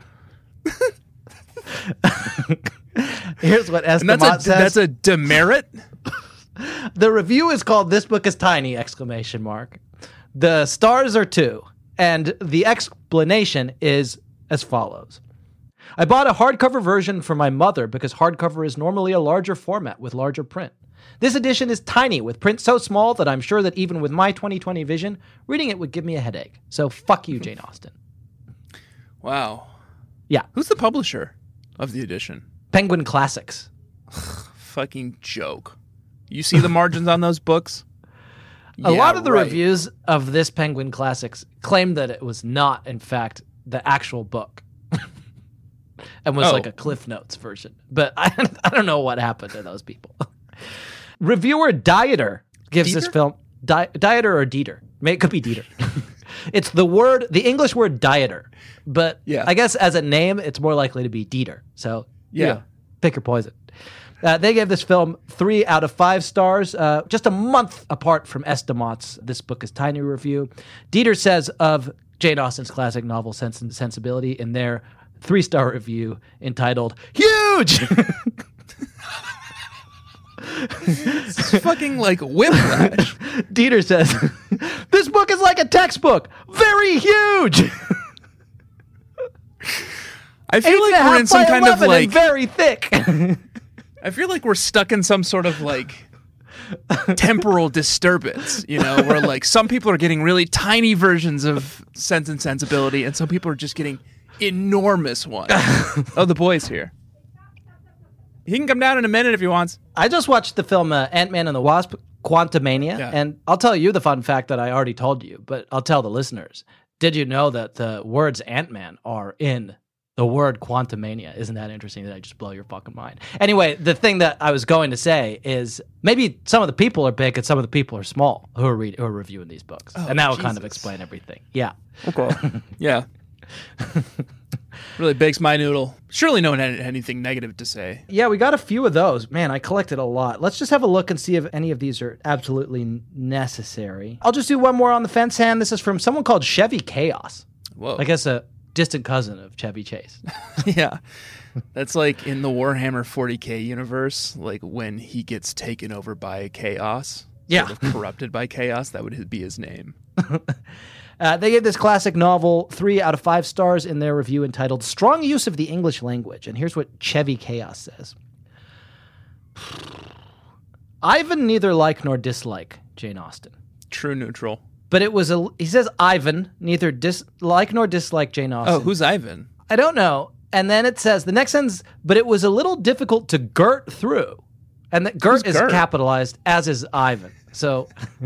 Here's what Estamot
And that's a,
says.
that's a demerit?
The review is called "This Book is Tiny!" exclamation mark. The stars are two, and the explanation is as follows. I bought a hardcover version for my mother because hardcover is normally a larger format with larger print. This edition is tiny with print so small that I'm sure that even with my twenty twenty vision, reading it would give me a headache. So fuck you, Jane Austen.
Wow.
Yeah.
Who's the publisher of the edition?
Penguin Classics.
Fucking joke. You see the margins on those books?
A
Yeah,
lot of the
right.
reviews of this Penguin Classics claim that it was not, in fact, the actual book. And was
Oh.
like a Cliff Notes version. But I, I don't know what happened to those people. Reviewer Dieter gives this
Dieter?
film... Di- Dieter or Dieter. May- It could be Dieter. It's the word, the English word Dieter. But
Yeah.
I guess as a name, it's more likely to be Dieter. So,
Yeah.
yeah, pick your poison. Uh, they gave this film three out of five stars, uh, just a month apart from Estamot's This Book is Tiny review. Dieter says of Jane Austen's classic novel Sense and Sensibility in their three-star review entitled, "Huge!"
It's fucking like whiplash.
Dieter says, "This book is like a textbook, very huge."
I feel
Eight
like
and a
we're
half
in some
by
kind of
eleven and
like
very thick.
I feel like we're stuck in some sort of like temporal disturbance, you know, where like some people are getting really tiny versions of Sense and Sensibility and some people are just getting enormous ones. Oh, the boy's here. He can come down in a minute if he wants.
I just watched the film uh, Ant-Man and the Wasp, Quantumania,
Yeah.
and I'll tell you the fun fact that I already told you, but I'll tell the listeners. Did you know that the words Ant-Man are in the word Quantumania? Isn't that interesting? That I just blow your fucking mind. Anyway, the thing that I was going to say is maybe some of the people are big and some of the people are small who are, read- who are reviewing these books.
Oh,
and that will kind of
Jesus.
explain everything. Yeah.
Okay. Yeah. Really bakes my noodle. Surely no one had anything negative to say.
Yeah, we got a few of those. Man, I collected a lot. Let's just have a look and see if any of these are absolutely n- necessary. I'll just do one more on the fence hand. This is from someone called Chevy Chaos.
Whoa.
I guess a distant cousin of Chevy Chase.
Yeah. That's like in the Warhammer forty K universe, like when he gets taken over by chaos.
Yeah.
Sort of corrupted by chaos, that would be his name.
Uh, they gave this classic novel three out of five stars in their review entitled Strong Use of the English Language. And here's what Chevy Chaos says. Ivan neither like nor dislike Jane Austen.
True neutral.
But it was a, he says Ivan neither dislike nor dislike Jane Austen.
Oh, who's Ivan?
I don't know. And then it says, the next sentence, but it was a little difficult to girt through. And that girt
Who's
is
Gert?
capitalized, as is Ivan. So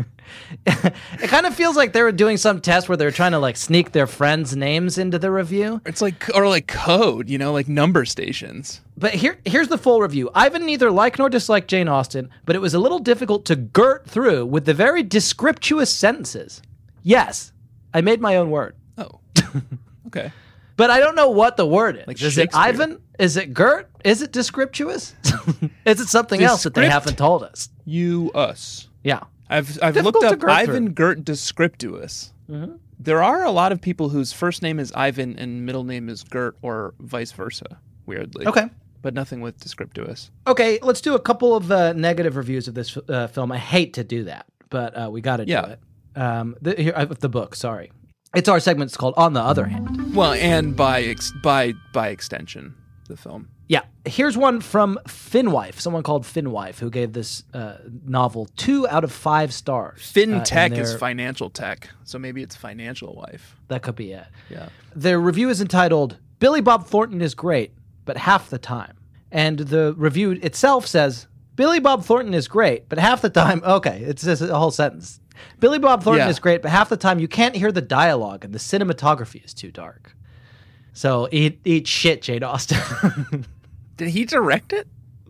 it kind of feels like they were doing some test where they were trying to like sneak their friends' names into the review.
It's like, or like code, you know, like number stations.
But here, here's the full review. Ivan neither liked nor disliked Jane Austen, but it was a little difficult to girt through with the very descriptuous sentences. Yes, I made my own word.
Oh, okay.
But I don't know what the word is.
Like
is it
Shakespeare.
Ivan? Is it Gert? Is it descriptuous? Is it something else that they
Descript-
haven't told us?
You, us.
Yeah.
I've I've
Difficult
looked
to
up
girt
Ivan
through.
Gert Descriptuous.
Mhm.
There are a lot of people whose first name is Ivan and middle name is Gert, or vice versa. Weirdly,
Okay.
but nothing with Descriptuous.
Okay, let's do a couple of uh, negative reviews of this uh, film. I hate to do that, but uh, we got to do
Yeah.
it. Um, the, here, uh, the book, sorry. It's our segment. It's called On the Other Hand.
Well, and by ex- by by extension, the film.
Yeah. Here's one from Finwife, someone called Finwife, who gave this uh, novel two out of five stars. Uh, in
FinTech is
their-
financial tech, so maybe it's financial wife.
That could be it.
Yeah.
The review is entitled, Billy Bob Thornton is great, but half the time. And the review itself says, Billy Bob Thornton is great, but half the time, okay, it's just a whole sentence. Billy Bob Thornton
Yeah.
is great, but half the time you can't hear the dialogue and the cinematography is too dark. So eat, eat shit, Jane Austen.
Did he direct it?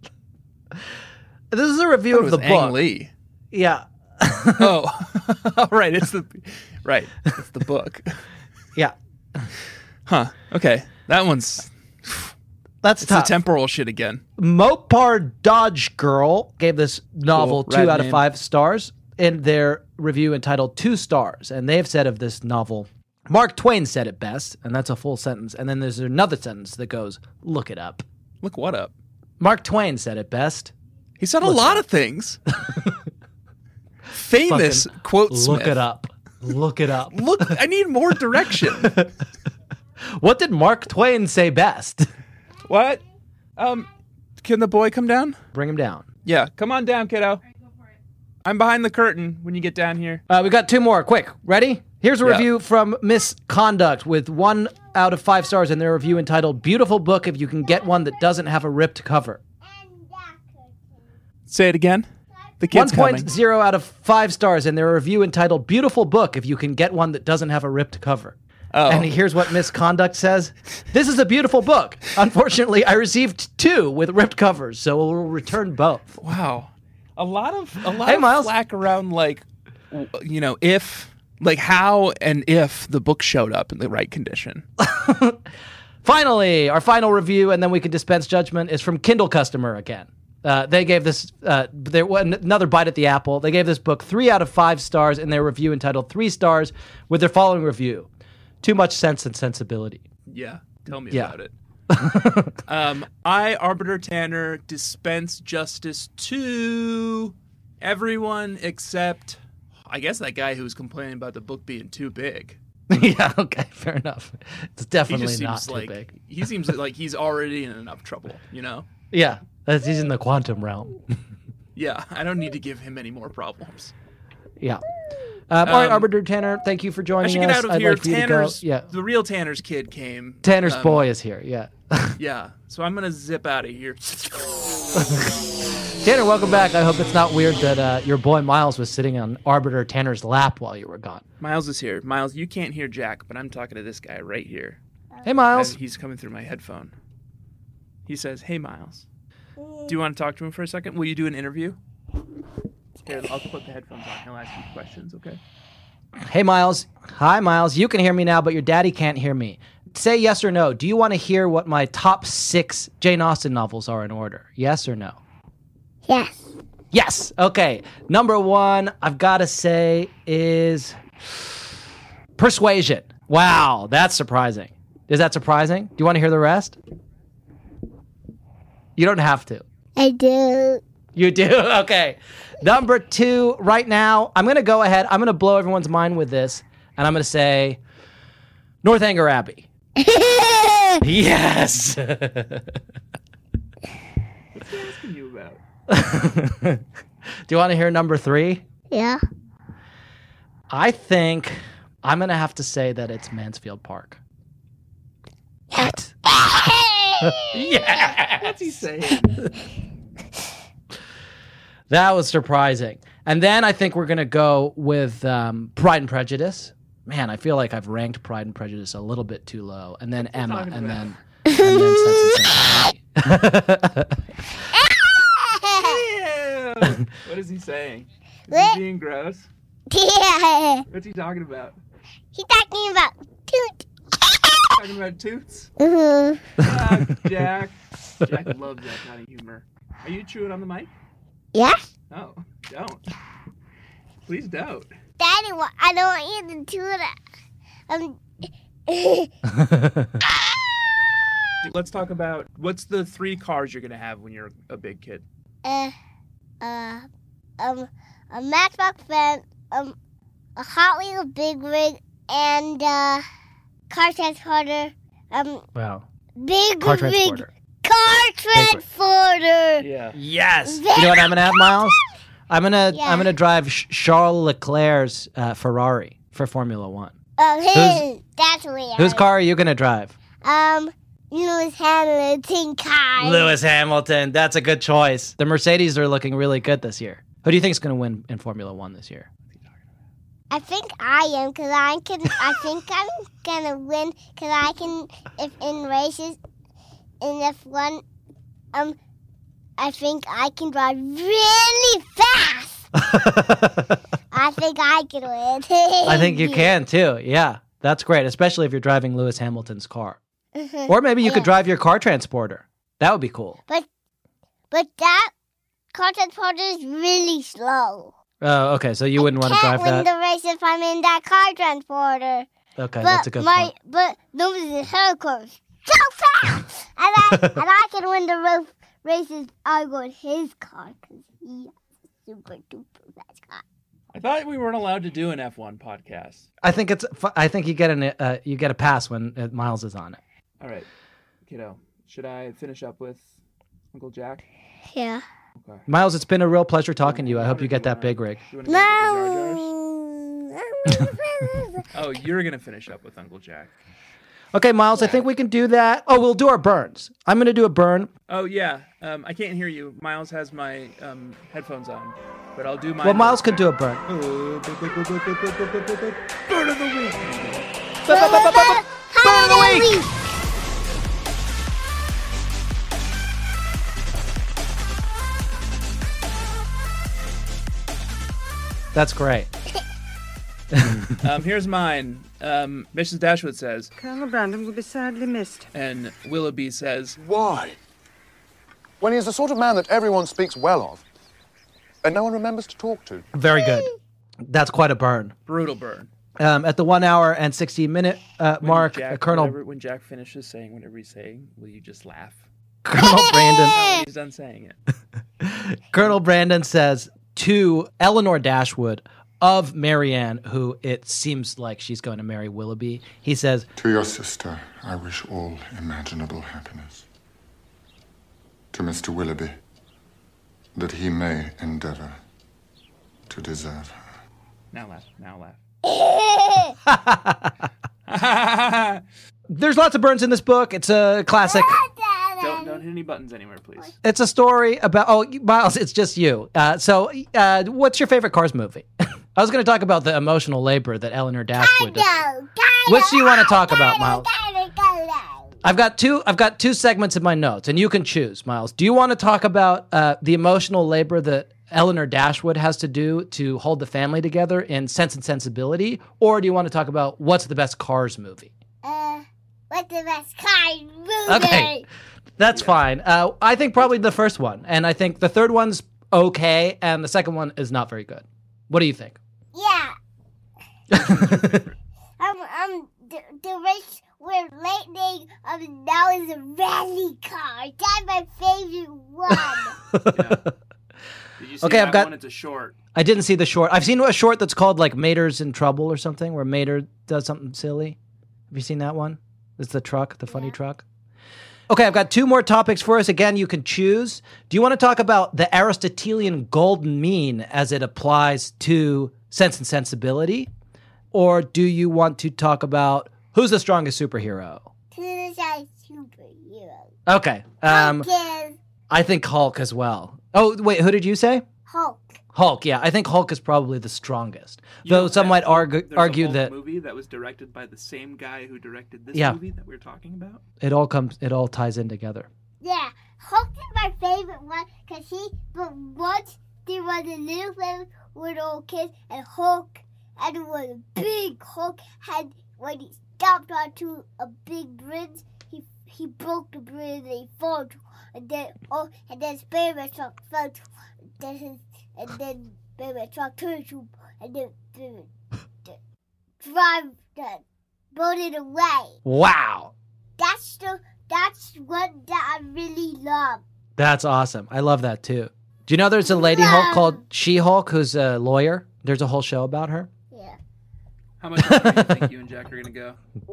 This is a review
It
of
was
the
Ang
book.
Lee.
Yeah.
Oh, all right. It's the right. It's the book.
Yeah.
Huh. Okay. That one's
That's
it's
tough.
the temporal shit again.
Mopar Dodge Girl gave this novel
Cool.
two
Rad
out of
name.
five stars. in their review entitled Two Stars, and they've said of this novel, Mark Twain said it best, and that's a full sentence. And then there's another sentence that goes, look it up.
Look what up?
Mark Twain said it best.
He said a lot of things. Famous
Fucking
quote
Look
Smith.
it up. Look it up.
Look, I need more direction.
What did Mark Twain say best?
What? Um, can the boy come down?
Bring him down.
Yeah, come on down, kiddo. I'm behind the curtain when you get down here.
Uh, we got two more. Quick. Ready? Here's a
Yeah.
review from Misconduct with one out of five stars in their review entitled Beautiful Book If You Can Get One That Doesn't Have a Ripped Cover.
Say it again. The kid's
one
coming.
point zero out of five stars in their review entitled Beautiful Book If You Can Get One That Doesn't Have a Ripped Cover.
Oh.
And here's what Misconduct says. This is a beautiful book. Unfortunately, I received two with ripped covers, so we'll return both.
Wow. A lot of a lot
Hey,
of
Miles.
flack around like w- you know, if like how and if the book showed up in the right condition.
Finally, our final review, and then we can dispense judgment, is from Kindle Customer again. Uh, they gave this uh, there was another bite at the apple. They gave this book three out of five stars in their review entitled Three Stars with their following review. Too much sense and sensibility.
Yeah, tell me
Yeah.
about it. um, I, Arbiter Tanner, dispense justice to everyone except, I guess, that guy who was complaining about the book being too big.
Yeah, okay, fair enough. It's
He
definitely
just
not
seems
too
like
big.
he seems like he's already in enough trouble. You know?
Yeah, that's, he's in the quantum realm.
Yeah, I don't need to give him any more problems.
Yeah. Um, all right,
Um,
Arbiter Tanner, thank you for joining
I
us.
should get out of
I'd
here.
like for you to go-
Tanner's,
yeah.
the real Tanner's kid came.
Tanner's
Um,
boy is here. Yeah.
Yeah, so I'm gonna zip out of here.
Tanner, welcome back. I hope it's not weird that uh, your boy Miles was sitting on Arbiter Tanner's lap while you were gone.
Miles is here. Miles, you can't hear Jack, but I'm talking to this guy right here.
Hey, Miles.
And he's coming through my headphone. He says, "Hey, Miles, do you want to talk to him for a second? Will you do an interview?" Here, I'll put the headphones on. He'll ask you questions, okay?
Hey, Miles. Hi, Miles. You can hear me now, but your daddy can't hear me. Say yes or no. Do you want to hear what my top six Jane Austen novels are in order? Yes or no?
Yes.
Yes. Okay. Number one, I've got to say, is Persuasion. Wow, that's surprising. Is that surprising? Do you want to hear the rest? You don't have to.
I do.
You do? Okay. Number two, right now, I'm going to go ahead. I'm going to blow everyone's mind with this, and I'm going to say Northanger Abbey. Yes.
What's he asking you about?
Do you want to hear number three?
Yeah.
I think I'm going to have to say that it's Mansfield Park. What? Yeah.
What's he saying?
That was surprising. And then I think we're going to go with um, Pride and Prejudice. Man, I feel like I've ranked Pride and Prejudice a little bit too low. And then Emma,
talking
and
about?
then, and then Sense and Sensibility.
Yeah. What is he saying? Is
What?
he being gross?
Yeah.
What's he talking about?
He's talking about toot.
Talking about toots?
Mhm.
Ah, Jack. Jack loves that kind of humor. Are you chewing on the mic?
Yeah.
Oh, don't. Please don't.
Daddy, wa- I don't want you to toot it. Um.
Let's talk about what's the three cars you're gonna have when you're a big kid.
uh. Uh. Um. A Matchbox fan. Um. A Hot Wheels Big Rig and uh. Car transporter. Um.
Wow.
Big
Car
rig.
transporter.
Car transporter.
Yeah.
Yes. You know what I'm gonna have, Miles? I'm gonna
Yeah.
I'm gonna drive Sh- Charles Leclerc's uh, Ferrari for Formula One.
Um.
Who's-
That's weird.
Whose car are you gonna drive?
Um. Lewis Hamilton car.
Lewis Hamilton. That's a good choice. The Mercedes are looking really good this year. Who do you think is gonna win in Formula One this year?
I think I am because I can. I think I'm gonna win because I can. If in races, in F one, um, I think I can drive really fast. I think I can win.
I think you can too. Yeah, that's great, especially if you're driving Lewis Hamilton's car. Or maybe you could
Yeah.
drive your car transporter. That would be cool.
But, but that car transporter is really slow.
Oh, okay. So you wouldn't want to drive
Can't win
that.
the race if I'm in that car transporter.
Okay,
but
that's a good
my,
point.
But Luminous helicopters so fast, and I and I can win the ro- races. I go in his car because he has a super duper fast car.
I thought we weren't allowed to do an F one podcast.
I think it's. fu- I think you get an. Uh, you get a pass when uh, Miles is on it.
All right, kiddo. Should I finish up with Uncle Jack?
Yeah.
Okay.
Miles, it's been a real pleasure talking to you. I hope you get that big rig.
No.
Oh, you're gonna finish up with Uncle Jack.
Okay, Miles, I think we can do that. Oh, we'll do our burns. I'm going to do a burn.
Oh yeah. Um, I can't hear you. Miles has my um, headphones on, but I'll do my.
Well, Miles could do a burn.
Burn of the week.
Burn of the week. That's great.
um, here's mine. Um, Missus Dashwood says,
Colonel Brandon will be sadly missed.
and Willoughby says,
Why? When he is the sort of man that everyone speaks well of, and no one remembers to talk to.
Very good. That's quite a burn.
brutal burn.
Um, at the one hour and sixteen minute uh,
When
mark,
Jack,
uh, Colonel
whatever- when Jack finishes saying whatever he's saying, will you just laugh?
Colonel Brandon
He's done saying it.
Colonel Brandon says to Eleanor Dashwood of Marianne, who it seems like she's going to marry Willoughby. He says,
To your sister, I wish all imaginable happiness. To Mister Willoughby, that he may endeavor to deserve her.
Now laugh. Now laugh.
"There's lots of burns in this book. It's a classic.
Don't don't hit any buttons anywhere, please.
It's a story about. Oh, Miles, it's just you. Uh, so, uh, what's your favorite Cars movie? I was going to talk about the emotional labor that Eleanor Dashwood does. Which do you want to talk about, Miles? I've got two. I've got two segments in my notes, and you can choose, Miles. Do you want to talk about uh, the emotional labor that Eleanor Dashwood has to do to hold the family together in Sense and Sensibility, or do you want to talk about what's the best Cars movie?
Uh, what's the best Cars movie?
Okay, that's fine. Uh, I think probably the first one, and I think the third one's okay, and the second one is not very good. What do you think?
Yeah. um, um, the, the race where lightning um now is a rally car. That's my favorite one.
Did you see
Okay,
that
I've got-
one? It's a short.
I didn't see the short. I've seen a short that's called like Mater's in Trouble or something, where Mater does something silly. Have you seen that one? It's the truck, the funny truck. Okay, I've got two more topics for us. Again, you can choose. Do you want to talk about the Aristotelian golden mean as it applies to Sense and Sensibility? Or do you want to talk about who's the strongest superhero?
Who's a superhero?
Okay. Um,
Hulk is
I think Hulk as well. Oh, wait, who did you say?
Hulk.
Hulk, yeah. I think Hulk is probably the strongest. Though some might argue,
There's
argue
a Hulk
that
movie that was directed by the same guy who directed this
Yeah.
movie that we're talking about.
it all comes, it all ties in together.
Yeah, Hulk is my favorite one because he. But once there was a little family with little kids, and Hulk, and it was a big Hulk had when he stopped onto a big bridge, he he broke the bridge and he fell, and then oh, and then Spider-Man truck fell, to, then his, and then Spider-Man truck turned to, and then the, the drive that rode it away.
Wow.
That's the that's one that I really love.
That's awesome. I love that too. Do you know there's a lady Hulk called She-Hulk who's a lawyer? There's a whole show about her.
Yeah.
How much longer do you think you and Jack are gonna go?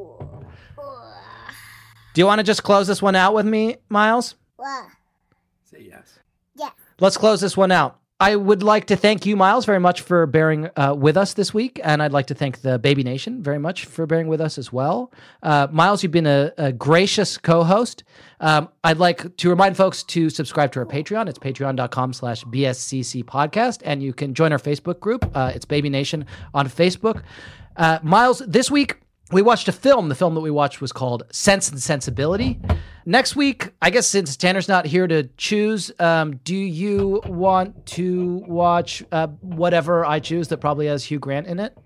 Do you want to just close this one out with me, Miles?
What?
Say yes.
Yeah.
Let's close this one out. I would like to thank you, Miles, very much for bearing uh, with us this week. And I'd like to thank the Baby Nation very much for bearing with us as well. Uh, Miles, you've been a, a gracious co-host. Um, I'd like to remind folks to subscribe to our Patreon. It's patreon.com slash BSCC podcast. And you can join our Facebook group. Uh, it's Baby Nation on Facebook. Uh, Miles, this week, we watched a film. The film that we watched was called Sense and Sensibility. Next week, I guess since Tanner's not here to choose, um, do you want to watch uh, whatever I choose that probably has Hugh Grant in it?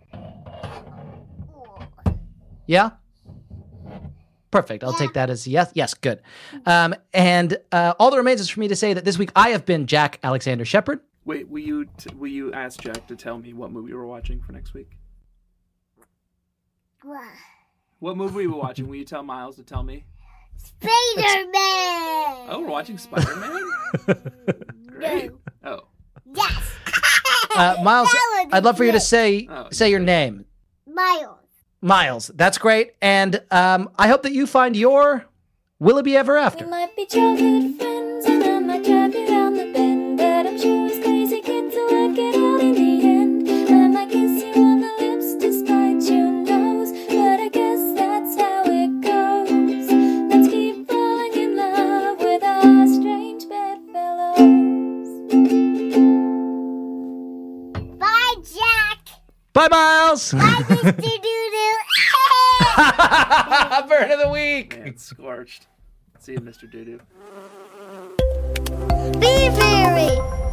Yeah? Perfect. I'll take that as yes. Yes, good. Um, and uh, all that remains is for me to say that this week I have been Jack Alexander Shepard.
Wait, will you t- will you ask Jack to tell me what movie we're watching for next week?
What?
What movie we're watching? Will you tell Miles to tell me?
Spider-Man!
Oh, we're watching Spider-Man? Great. Oh.
Yes!
Uh, Miles,
That would be
I'd love for you to
good.
say
Oh,
say your name.
Miles.
Miles. That's great. And um, I hope that you find your Willoughby Ever After.
We might be childhood friends, and I might drive you round the bend, but I'm sure as crazy kids will work it out in the end. I might kiss you on the lips despite your nose, but I guess that's how it goes. Let's keep falling in love with our strange bedfellows.
Bye, Jack.
Bye, Miles.
Bye, Mister Doodoo.
Bird of the week.
Man, scorched. See you, Mister Doodoo.
Be fairy.